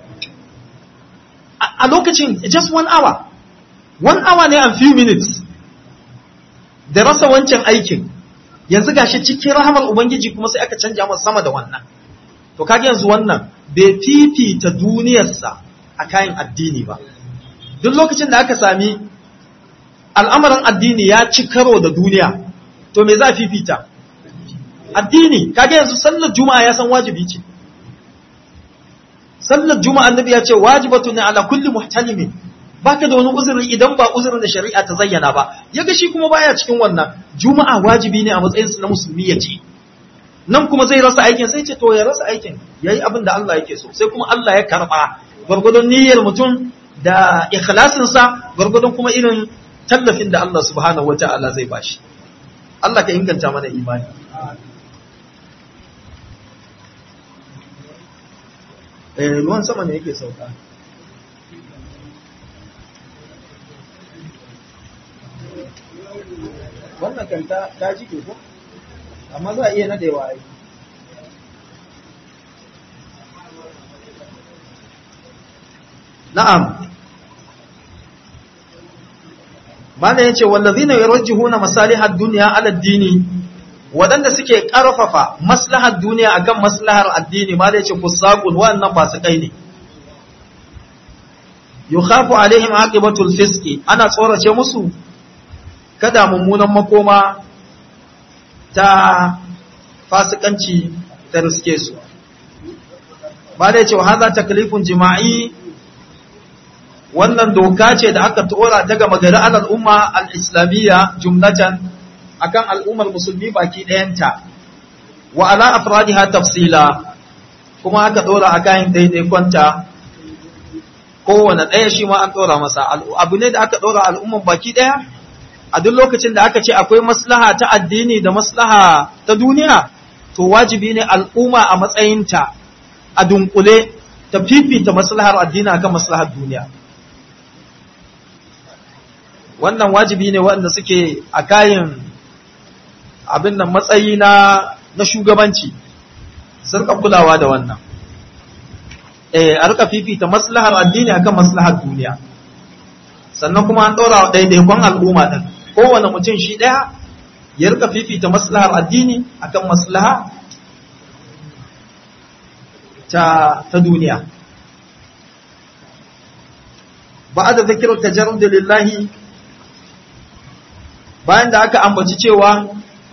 a lokacin just 1 hour 1 hour ne and few minutes da rasa wancan aikin yanzu gashi cikin rahamar ubangiji kuma sai aka canja masa sama da wannan to kage yanzu wannan bai fifita duniyarsa a kayan addini ba duk lokacin da aka sami al'amarin addini ya ci karo da duniya to me za a fifita addini kage yanzu sallar juma'a ya san wajibi ce sallar juma'a annabi ya ce wajibatu ne ala kulli muhtalimin baka da wani uzuri idan ba uzurin da shari'a ta zayyana ba yaga shi kuma baya cikin wannan juma'a wajibi ne a matsayin sa na musulmi ya ce nan kuma zai rasa aikin sai ce to ya rasa aikin yayi abin da Allah yake so sai kuma Allah ya karba gurgudun niyyar mutum da ikhlasin sa gurgudun kuma irin tallafin da Allah subhanahu wataala zai bashi Allah ka inganta mana imani ruwan sama ne yake sauka wannan kanta ta jike ko amma za a iya nadewa ai na'am mana yace wallazina yarjihuna masalihad dunya ala ad-dini wadanda suke karfafa maslahar duniya akan maslahar addini mana yace kusaqun wannan ba su kai ne yukhafu alaihim aqibatul fisqi, ana tsorace musu kada mummunan makoma ta fasikanci ta riske su. Ba da cewa haza taklifun jima'i, wannan doka ce da aka tura daga magana al'umma al-islamiyya jumlatan akan al'ummar musulmi baki ɗayanta, wa ala afradiha tafsila, kuma aka dora a kayan daidaikonta kowane ɗaya shi ma an dora masa. Abu ne da aka dora al'umman baki ɗaya a duk lokacin da aka ce akwai maslaha ta addini da maslaha ta duniya, to wajibi ne al'umma a matsayinta a dunkule ta fifita maslahar addini akan maslahar duniya. Wannan wajibi ne waɗanda suke a kayan abin nan matsayi na shugabanci su rika kulawa da wannan. A rika fifita maslahar addini akan maslahar duniya. Sannan kuma an ɗora wa ɗaiɗaikon al'umma ɗin, kowane mutum shi ɗaya ya rika fifita maslahar addini akan maslaha ta duniya. Ba'ada zikirar tajarrud lillahi, bayan da aka ambaci cewa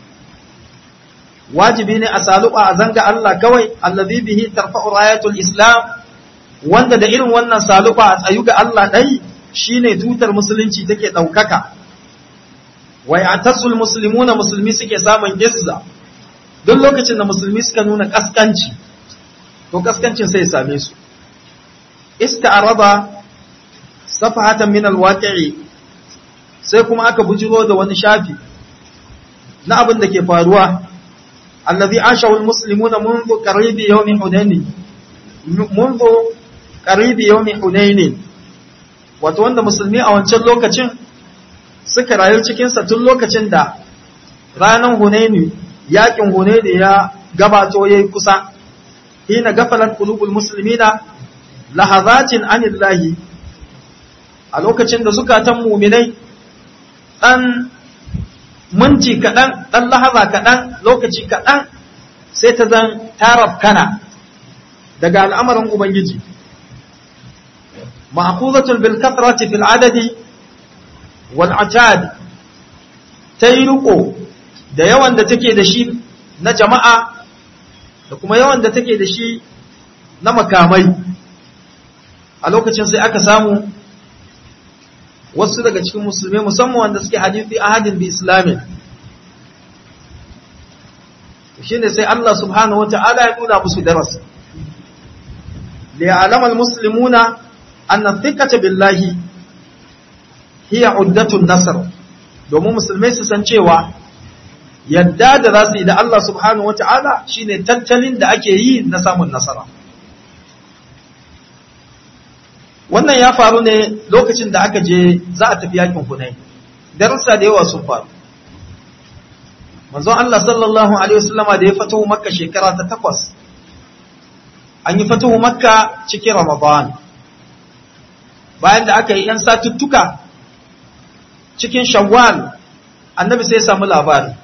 wajibi ne a saluba a zanga Allah kawai, allazi bihi tarfa'u rayatul islam, wanda da irin wannan saluba a tsayu ga Allah dai shine tutar musulunci take daukaka. Wa ya'tasul muslimuna, musulmi suke samun izza. Duk lokacin da musulmi suka nuna kaskanci, to kaskancin sai ya same su. Ista'araba safahatan min alwaqi'i, sai kuma aka bujiro da wani shafi na abin da ke faruwa. Allazi ashahu almuslimuna منذ قريب يوم حنين منذ قريب يوم حنين, wato wanda musulmi a wancan lokacin suka rayu cikin sa tun lokacin da ranan Hunaini, yakin Hunaini ya gabato yayi kusa. Hina gafalat qulubul muslimina lahazatin anillahi, a lokacin da zukatan mu'minai dan minti kaɗan, ɗan lahaza kaɗan, lokaci kaɗan, sai ta zan taraf kana daga al'amarin Ubangiji. Ma'akuzatul bil kathrati fil adadi wal atad, ta yi riko da yawan da take da shi na jama'a da kuma yawan da take da shi na makamai. A lokacin sai aka samu wasu daga cikin musulmai, musamman wanda suke hadithi ahadin bi islamin, shine sai Allah subhanahu wata'ala ya nuna musu darasi. li ya'lama al-muslimuna anna thiqata billahi hiya uddatun nasr, domin musulmai su san cewa yadda da za su yi da Allah subhanahu wata'ala shine tattalin da ake yi na samun nasara. Wannan ya faru ne lokacin da aka je za a tafi yakin Hunain. Darussa da yawa sun faru. Manzon Allah sallallahu alaihi wasallama da ya fito Makka shekara ta 8, an yi fito Makka cikin Ramadan. Bayan da aka yi ‘yan satuttuka cikin Shawwal, annabi sai ya samu labari.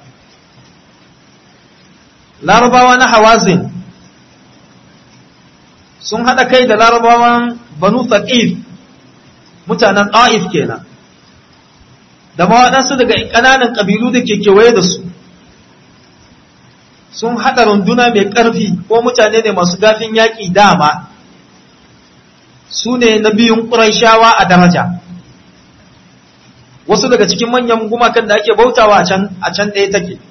Larabawa na Hawazin sun haɗa kai da Larabawan Banu Thaqif, mutanen Ta'if kenan, da ma waɗansu daga ƙananan ƙabilu da ke kewaye da su. Sun haɗa runduna mai ƙarfi, ko mutane ne masu gafin yaƙi dama, su ne na biyun Qurayshawa a daraja. Wasu daga cikin manyan gumakan da ake bautawa a can ɗaya take.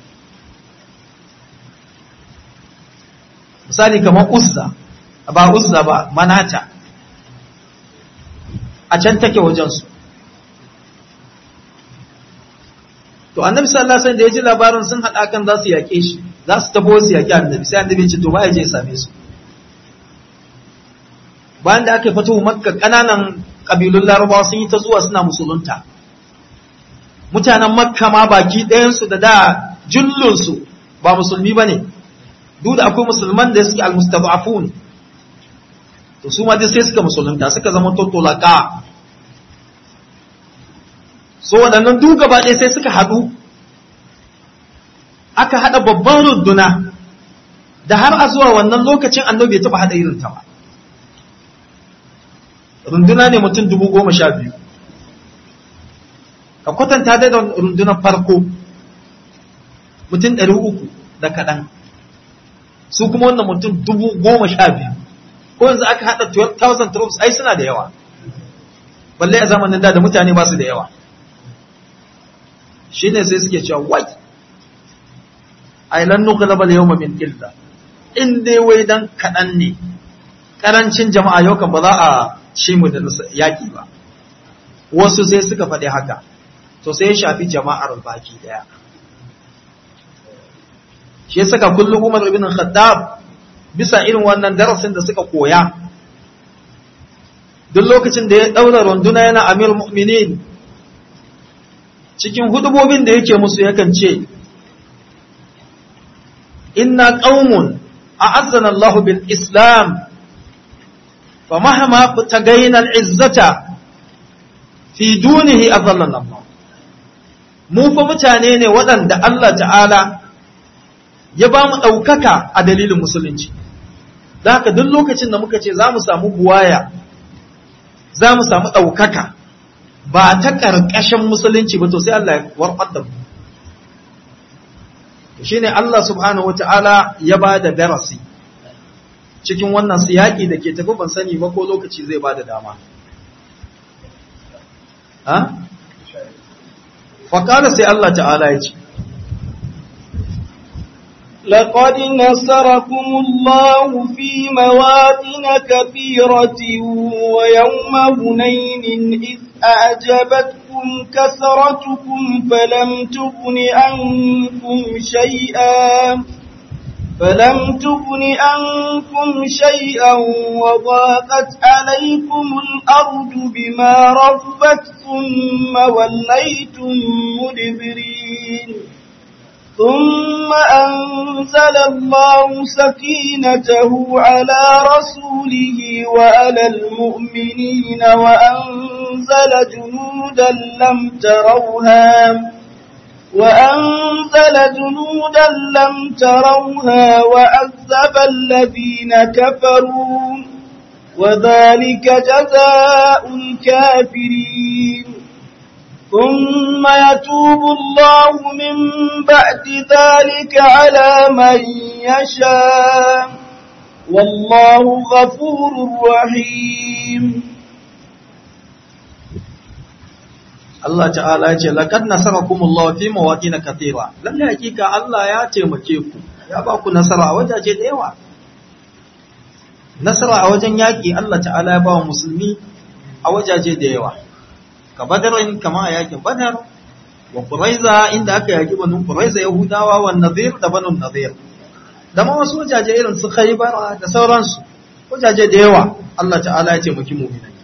Misali kamar Uzza, ba Uzza ba, Manata, a can take wajensu. To annabi sallallahu alaihi wasallam da ya ji labarin sun haɗa kan za su yaƙe shi, za su tabo su yaƙi annabi, sai annabi ya ce to ba ya je same su. Bayan da aka fito Makka, ƙananan ƙabilun Larabawa sun yi ta zuwa suna musulunta. Mutanen Makka ma baki ɗayansu da jullunsu ba musulmi ba ne, duk da akwai musulman da suke almustad'afun, to su ma dai sai suka musulunta, suka zama totolaka. So waɗannan duk gaba ɗaya sai suka haɗu, aka haɗa babban runduna da har a zuwa wannan lokacin annabi bai taɓa haɗa irin ta ba. runduna ne mutum 12,000 ka kwatanta da rundunar farko mutum 300 da kaɗan su kuma wannan mutum 12,000 ko yanzu aka haɗa 12,000 troops ai suna da yawa balle a zamanin da mutane ba su da yawa shi ne sai suke cewa wai ailan nughlabal yawma min illa in dai wai dan kaɗan ne ƙarancin jama'a yau kan ba za a ci mu da yaƙi ba wasu sai suka faɗi haka to sai ya shafi jama'ar baki daya shi ya saka kullum Umar ibn Khattab bisa irin wannan darasin da suka koya duk lokacin da ya daura runduna yana amir mu'minin cikin hudubobin da yake musu yakan ce inna qaumun a'azzana Allah bil Islam fa mahama tagayna al izzata fi dunihi azallana Allah mu fa mutane ne waɗanda Allah ta'ala ya ba mu ɗaukaka a dalilin musulunci da haka duk lokacin da muka ce za mu samu buwaya za mu samu ɗaukaka ba ta ƙarƙashin musulunci ba to sai Allah ya warɓar da mu shi ne Allah subhanahu wata'ala ya ba da darasi cikin wannan siyaƙi da ke tafi ban sani ba ko lokaci zai ba da dama faƙala sai Allah ta'ala ya ce لقد نصركم الله في مواطن كثيرة ويوم هنين إذ أعجبتكم كثرتكم فلم تغن عنكم شيئا وضاقت عليكم الأرض بما رحبت ثم وليتم مدبرين ثم أنزل الله سكينته على رسوله وعلى المؤمنين وأنزل جنودا لم تروها وعذب الذين كفروا وذلك جزاء الكافرين ثم يتوب الله من بعد ذلك على من يشاء والله غفور رحيم Allah ta'ala ya ce laqad nasarakumullahu fi mawatin katira lalle hakika Allah ya taimake ku ya ba ku nasara a wajaje da yawa nasara a wajen yaki Allah ta'ala ya ba wa musulmi a wajaje da yawa ka badarin kama a yakin badar wa quraiza inda aka yaki banu quraiza yahudawa wa nadir da banu nadir da ma wasu wajaje irin su khaybar da sauransu wajaje da yawa Allah ta'ala ya taimaki mu'minai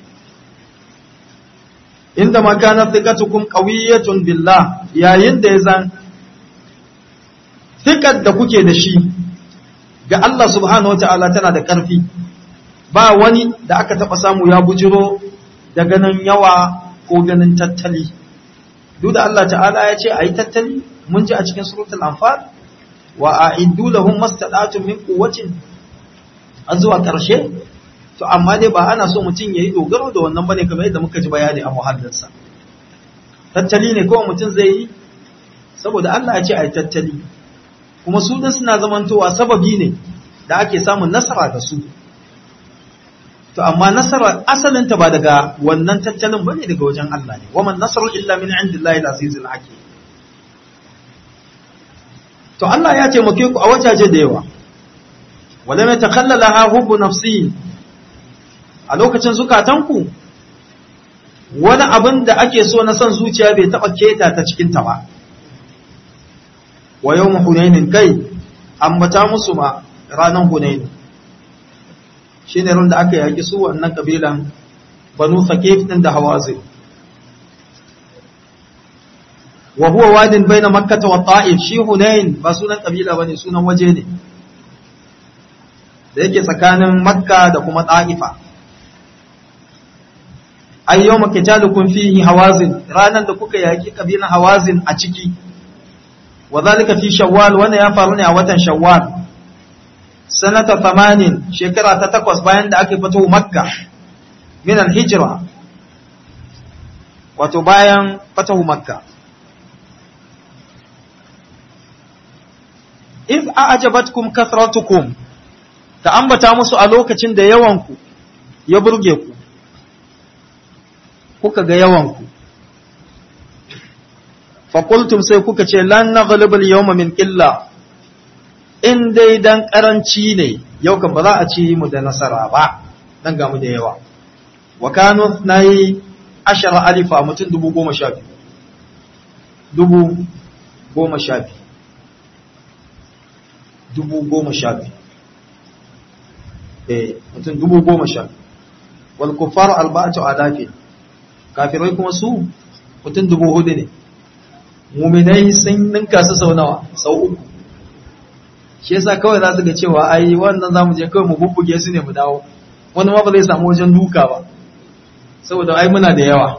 inda ma kana thiqatukum qawiyatun billah yayin da yazan thiqat da kuke da shi ga Allah subhanahu wataala tana da karfi ba wani da aka taba samu ya bujiro da ganin yawa ko ganin tattali duk da Allah ta'ala ya ce ayi tattali mun ji a cikin suratul anfal wa a'iddu lahum mastata'tum min quwwatin an zuwa karshe to amma dai ba ana so mutum yayi dogaro da wannan bane kamar yadda muka ji bayani a muhallinsa tattali ne kawai mutum zai yi saboda Allah ya ce ayi tattali kuma su din suna zamantowa sababi ne da ake samun nasara da su to amma nasara asalinta ba daga wannan tattalin bane daga wajen Allah ne waman nasru illa min indillahi al-azizil hakim to Allah ya taimake ku a wajaje da yawa wala ma takhallalaha hubbu nafsi a lokacin zukatanku wani abin da ake so na son zuciya bai taba keta ta cikin ta ba wa yawm hunainin kai ambata musu ma ranan hunain shine ran da aka yaki su wannan kabilan banu thaqif din da hawazin wa huwa wadin baina makkah wa ta'if shi hunain ba sunan kabila bane sunan waje ne da yake tsakanin makka da kuma ta'ifa ayyawma qitalukum fihi hawazin ranan da kuka yaki kabilan hawazin a ciki wa zalika fi shawwal wannan ya faru ne a watan shawwal sanata 80 shekara ta 8 bayan da aka fito makka min al-hijra wato bayan fatahu makka iz a'jabatkum kathratukum ka ambata musu a lokacin da yawanku ya burge ku kuka ga yawanku faƙultum sai kuka ce lan na galibal yau min ƙilla in dai dan ƙaranci ne yau kan ba za a ci mu da nasara ba dan gamu da yawa wa kanu na yi 10,000 mutum 12,000 mutum 10,000 wal kuffar arba'atu alafi kafirai kuma su mutum 4,000 ne muminai sun ninka su sau nawa sau 3 shi yasa kawai za su ga cewa ai wannan zamu je kawai mu bubbuge su ne mu dawo wani ma ba zai samu wajen duka ba saboda ai muna da yawa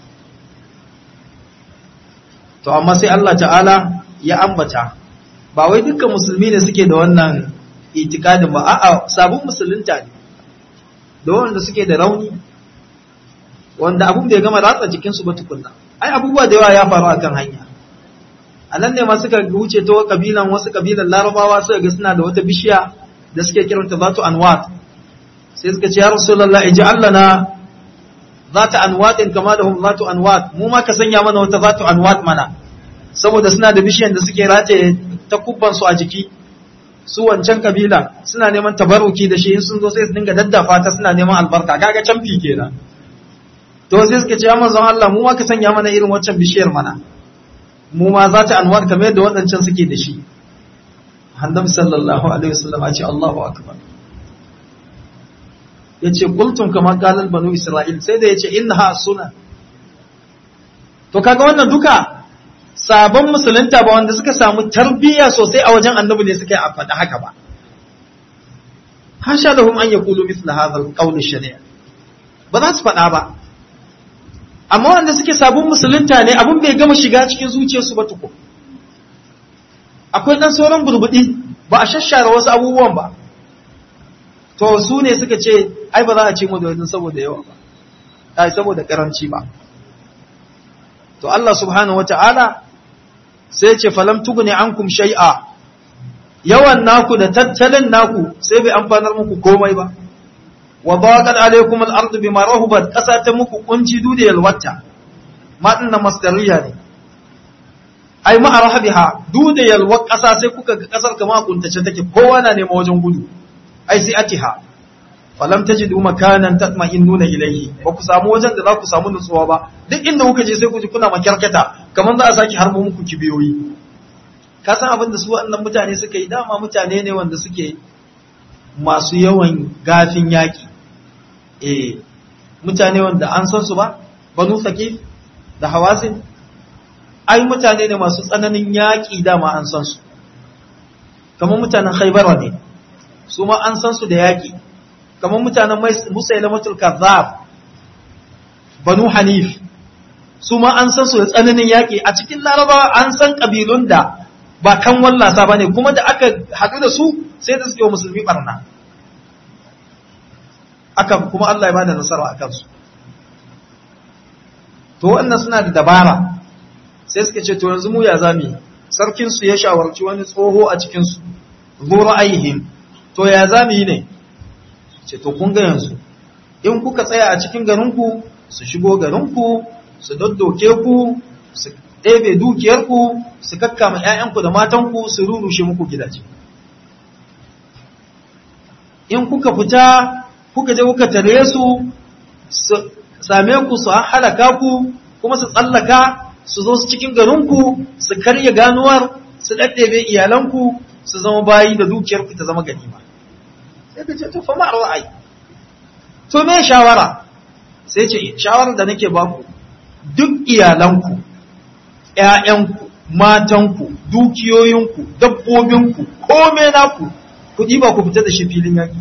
to amma sai Allah ta'ala ya ambata ba wai dukkan musulmi ne suke da wannan itikadin ba a'a sabon musulunta ne da wanda suke da rauni wanda abun bai gama ratsa jikinsu ba tukunna ai abubuwa da yawa ya faru akan hanya a nan ne ma suka wuce ta kabilan wasu kabilan larabawa suka ga suna da wata bishiya da suke kiranta zatu anwat sai suka ce ya rasulullah ij'al lana zatu anwatin kama da hum zatu anwat mu ma ka sanya mana wata zatu anwat mana saboda suna da bishiyan da suke rataye ta kubban su a jiki su wancan kabila suna neman tabaruki da shi in sun zo sai su dinga daddafa ta suna neman albarka kaga canfi kenan to sai suka ce ya manzon Allah mu ma ka sanya mana irin waccan bishiyar mana mu ma za ta anwar kamar yadda waɗancan suke da shi annabi sallallahu alaihi wasallam ya ce Allahu akbar yace qultum kama qala banu isra'il sai da yace innaha sunna to kaga wannan duka sabon musulunta ba wanda suka samu tarbiyya sosai a wajen annabi ne suka yi a faɗa haka ba hasha lahum an yaqulu mithla hadha al-qawl ash-shani' ba za su faɗa ba amma wanda suke sabon musulunta ne abin bai gama shiga cikin zuciyarsu ba tuko akwai dan sauran burbudi ba a shashshara wasu abubuwan ba to su ne suka ce ai ba za a ce mu da wani saboda yawa ba ai saboda karanci ba to Allah subhanahu wataala sai ce falam tugni ankum shay'a yawan naku da tattalin naku sai bai amfanar muku komai ba wa daqat alaykum al-ardu bima rahabat kasa ta muku kunci dude yalwata ma dinna masdariya ne ai ma arhabiha dude yalwa kasa sai kuka ga kasar kama kuntace take kowa na neman wajen gudu ai sai atiha falam tajidu makanan tatma'innuna ilayhi ba ku samu wajen da za ku samu nutsuwa ba duk inda kuka je sai ku ji kuna makyarkata kaman za a saki harbo muku kibiyoyi ka san abin da su wannan mutane suka yi dama mutane ne wanda suke masu yawan gafin yaki mutane wanda an san su ba banu saqif da hawazin ai mutane ne masu tsananin yaki dama an san su kamar mutanen khaybara ne su ma an san su da yaki kamar mutanen musailamatul kazzab banu hanif su ma an san su da tsananin yaki a cikin larabawa an san kabilun da ba kan wallasa bane kuma da aka haɗu da su sai da suke wa musulmi barna aka kuma Allah ya bada nasara a kansu to wannan suna da dabara sai suka ce to yanzu mu ya zami sarkin su ya shawarci wani tsoho a cikin su zo ra'ayihim to ya zami ne ce to kun ga yanzu in kuka tsaya a cikin garinku su shigo garinku su daddoke ku su ɗebe dukiyarku su kakkama ‘ya'yanku da matanku su rurushe muku gidaje in kuka fita kuka je kuka tare su same ku su halaka ku kuma su tsallaka su zo su cikin garinku su karya ganuwar su ɗaɗɗebe iyalanku su zama bayi da dukiyarku ta zama ganima sai ka ce to fa ma'ar ra'ayi to me shawara sai ce shawarar da nake baku duk iyalanku ƴaƴanku matanku dukiyoyinku dabbobinku komai naku ku ɗiba ku fita da shi filin yaƙi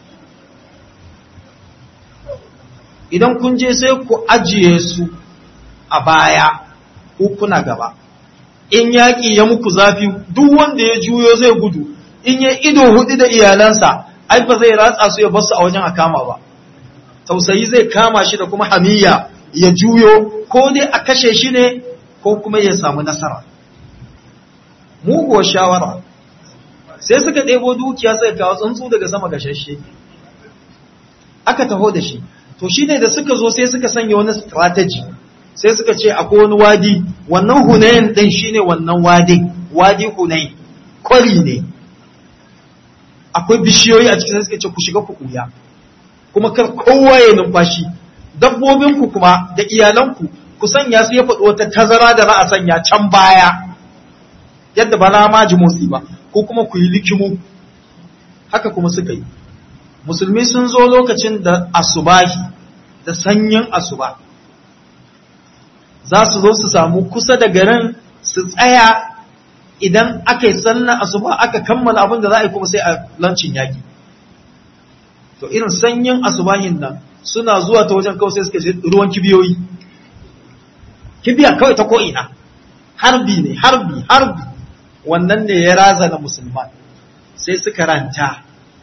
idan kun je sai ku ajiye su a baya ko kuna gaba in yaƙi ya muku zafi duk wanda ya juyo zai gudu in ya ido hudu da iyalansa ai ba zai ratsa su ya bar su a wajen a kama ba tausayi zai kama shi da kuma hamiya ya juyo ko dai a kashe shi ne ko kuma ya samu nasara. Muguwar shawara, sai suka ɗebo dukiya suka kawo tsuntsu daga sama gashashe, aka taho da shi. To shi ne da suka zo sai suka sanya wani strategy, sai suka ce akwai wani wadi, wannan Hunayn ɗin shi ne wannan wadi Hunayn, kwari ne, akwai bishiyoyi a cikin, suka ce ku shiga ku ɓuya, kuma kar kowa ya numfashi, dabbobinku kuma da iyalanku ku sanya su ya faɗi wata tazara da za a sanya can baya, yadda ba na ma ji motsi ba, ko kuma ku yi likimu. Haka kuma suka yi. Musulmi sun zo lokacin da asubahi, da sanyin asuba, za su zo su samu kusa da garin su tsaya, idan aka yi sallar asuba aka kammala abin da za a yi kuma sai a lancin yaƙi. To irin sanyin asubahin nan suna zuwa ta wajen kawai sai suka je ruwan kibiyoyi, kibiya kawai ta ko'ina, harbi ne, harbi. Wannan ne ya razana musulman, sai suka ranta.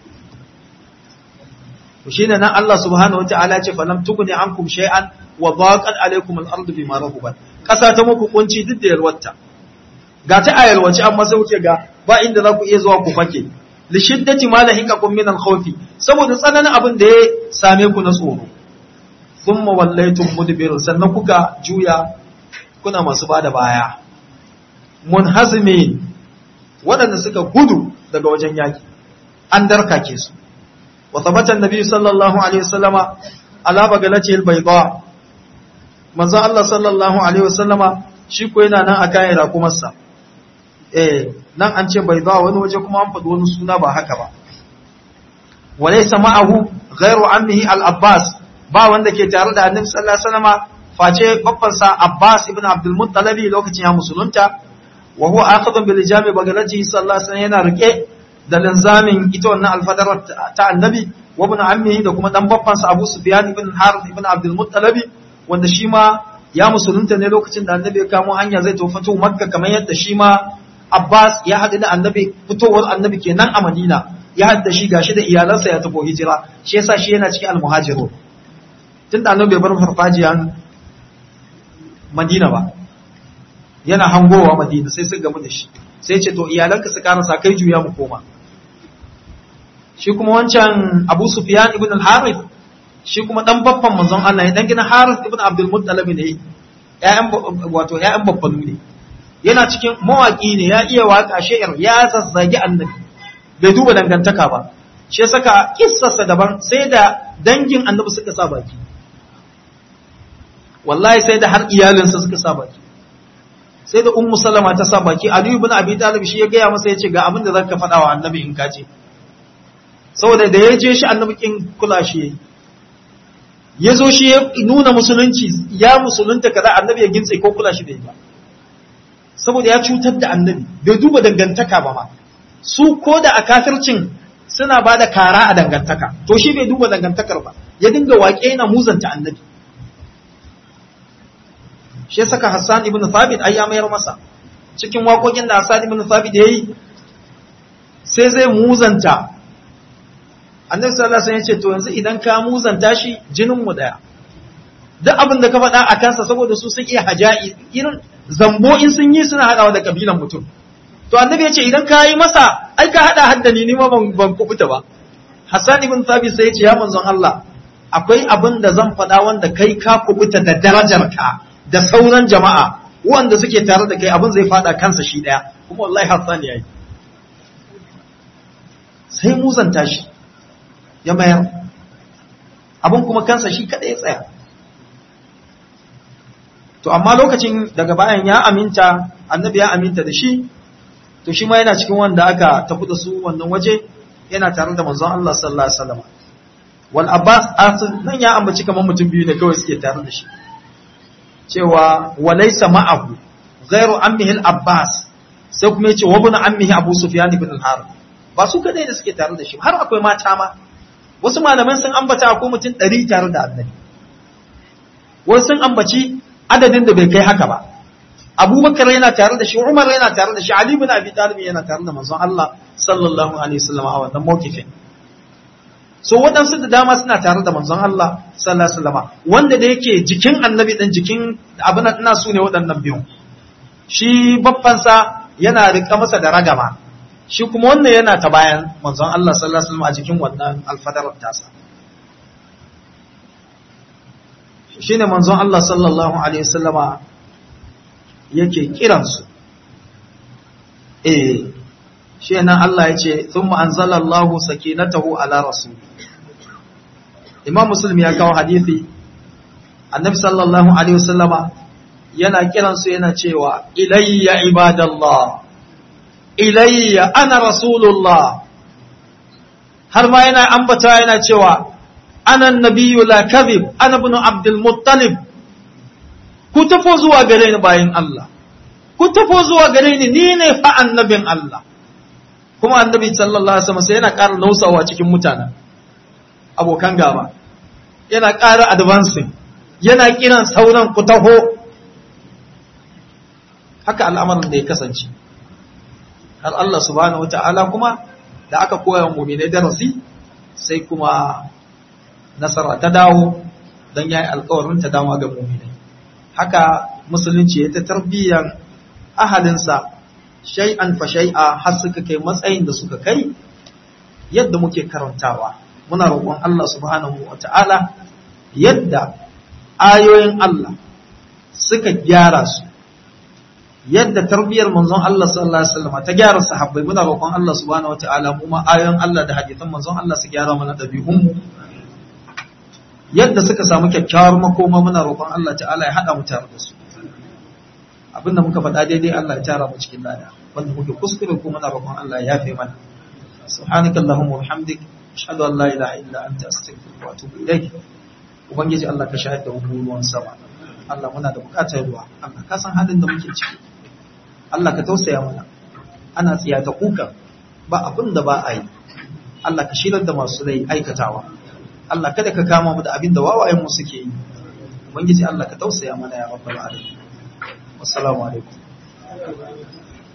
Shi ne nan Allah subhanahu wa ta'ala ce falam tukuni ankum shay'an wa daqat alaykum al-ardu bima rahabat. Kasa ta muku kunci duk da yalwata. Ga ta ayalwaci amma sai wuce ga ba inda za ku iya zuwa ku fake. Li shiddati ma lahiqakum min al-khawfi, saboda tsananin abin da ya same ku na tsoro. Thumma wallaytum mudbirin, sannan kuka juya kuna masu bada baya. Munhazimin, waɗanda suka gudu daga wajen yaki, an darkake su. Wa thabata an-nabi sallallahu alaihi wasallama ala bagalati al-bayda. Manzo Allah sallallahu alaihi wasallama shi ko yana nan akan rakumarsa. Nan an ce bayda, wani waje kuma an faɗi wani suna ba haka ba. Wa laysa ma'ahu ghayru ammihi al-Abbas, ba wanda ke tare da Annabi sallallahu alaihi wasallama face babban sa Abbas ibn Abdul Muttalib lokacin ya musulunta. Wa huwa akhadun bil jami bagalatihi sallallahu alaihi wasallam, yana rike da linzamin ita wannan alfadarar ta Annabi, wa ibn ammihi da kuma dan babban sa Abu Sufyan ibn Harith ibn Abdul Muttalib, wanda shi ma ya musulunta ne lokacin da Annabi ya kamo hanya zai tafi fito Makka, kamar yadda shi ma Abbas ya haɗu da Annabi, fitowar Annabi kenan a Madina, ya haɗu da shi gashi da iyalansa ya tafi hijira, shi yasa shi yana cikin al-muhajirun. Tunda Annabi bai bar farfajiyan Madina ba, yana hangowa Madina sai sun gamu da shi, sai ce to iyalanka su karasa kai juya mu koma. Shi kuma wancan Abu Sufyan ibn al-Harith, shi kuma dan babban manzon Allah ne, dan gina Harith ibn Abdul Muttalib ne, ƴaƴan babban ne. Yana cikin mawaki ne, ya iya waka shi'ir, ya zazzagi Annabi, bai duba dangantaka ba. Shi saka kissarsa daban, sai da dangin Annabi suka sa baki. Wallahi sai da har iyalinsa suka sa baki. Sai da Ummu Salama ta sa baki, Ali ibn Abi Talib shi ya gaya masa, ya ce ga abin da zaka faɗa wa Annabi in ka ce. Saboda da ya je shi Annabi kin kula shi yayi. Ya zo shi ya nuna musulunci, ya musulunta kaza, Annabi ya gintse ko kula shi bai ba. Saboda ya cutar da Annabi, bai duba dangantaka ba ma. Su ko da a kafircin suna ba da kara a dangantaka, to shi bai duba dangantakar ba, ya dinga waƙe yana muzanta Annabi. Shi saka Hassan ibn Thabit ai ya mayar masa cikin waƙoƙin da Hassan ibn Thabit yayi, sai zai muzanta Annabi sallallahu alaihi wasallam, ya ce to yanzu idan ka muzanta shi jinin mu daya, duk abin da ka faɗa a kansa, saboda su sun iya haja'i, irin zambo in sun yi suna haɗawa da kabilan mutum. To Annabi ya ce idan ka yi masa, ai ka haɗa haddani ni ma ban kubuta ba. Hassan ibn Thabit sai ya ce ya manzon Allah, akwai abin da zan faɗa wanda kai ka kubuta da darajarka da sauran jama'a wanda suke tare da kai, abin zai faɗa kansa shi ɗaya, kuma wallahi Hassan ya yi. Sai muzanta shi ya mayar, abin kuma kansa shi kaɗai ya tsaya. To amma lokacin daga bayan ya aminta, Annabi ya aminta da shi, to shi ma yana cikin wanda aka tafi da su wannan waje, yana tare da manzon Allah sallallahu alaihi wasallam. Wal Abbas nan ya ambaci kamar mutum biyu ne kawai suke tare da shi, cewa walaysa ma'ahu ghairu ammihi al-Abbas, sai kuma yace wa ibn ammihi Abu Sufyan ibn al-Harith. Ba su kadai da suke tare da shi, har akwai mata ma. Wasu malaman sun ambata akwai mutum 100 tare da Annabi, wasu sun ambaci adadin da bai kai haka ba. Abubakar yana tare da shi, Umar yana tare da shi, Ali ibn Abi Talib yana tare da manzon Allah sallallahu alaihi wasallam a wannan mawkifin. so waɗansu da dama suna tare da manzon Allah sallallahu alaihi wasallam wanda da yake jikin annabi dan jikin abin nan ina su ne waɗannan biyu shi babbansa yana rika masa da ragama shi kuma wannan yana ta bayan manzon Allah sallallahu alaihi wasallam a jikin wannan alfadarar tasa shine manzon Allah sallallahu alaihi wasallama yake kiransu shi nan Allah ya ce thumma anzalallahu sakinatahu ala rasul Imam Muslim ya kawo hadisi Annabi sallallahu alaihi wasallama yana kiransu yana cewa ilayya ibadallah ilayya ana rasulullah har ma yana ambata yana cewa ana nabiyyu la kadhib ana ibn abdul muttalib ku tafo zuwa gare ni bayin Allah ku tafo zuwa gare ni ne fa annabin Allah kuma annabi sallallahu alaihi wasallam sai yana ƙara nausawa cikin mutanen abokan gaba yana ƙara advancing yana kiran sauran ku taho haka al'amarin da ya kasance har Allah subhanahu wataala kuma da aka koya wa mu'minai darasi sai kuma nasara ta dawo dan yayi alƙawarin ta dawo ga mu'minai haka musulunci ya ta tarbiyyar ahalinsa shay'an fa shay'a har suka kai matsayin da suka kai yadda muke karantawa muna roƙon Allah subhanahu wata'ala yadda ayoyin Allah suka gyara su yadda tarbiyar manzon Allah sallallahu alaihi wasallam ta gyara sahabbai muna roƙon Allah subhanahu wata'ala mu ma ayoyin Allah da hadisan manzon Allah su gyara mana dabi'un mu yadda suka samu kyakkyawar makoma muna roƙon Allah ta'ala ya hada mu tare da su abinda muka faɗa daidai Allah ya tara mu cikin lada wanda muke kuskure kuma muna roƙon Allah ya yafe mana subhanakallahumma wa bihamdik ashhadu an la ilaha illa anta astaghfiruka wa atubu ilaik ubangiji Allah ka shahada da ruwan sama Allah muna da bukatar ruwa Allah ka san halin da muke ciki Allah ka tausaya mana ana tsiya ta kuka ba abin da ba a yi Allah ka shirar da masu rai aikatawa Allah kada ka kama mu da abin da wawayen mu suke yi ubangiji Allah ka tausaya mana ya rabbal alamin wassalamu alaikum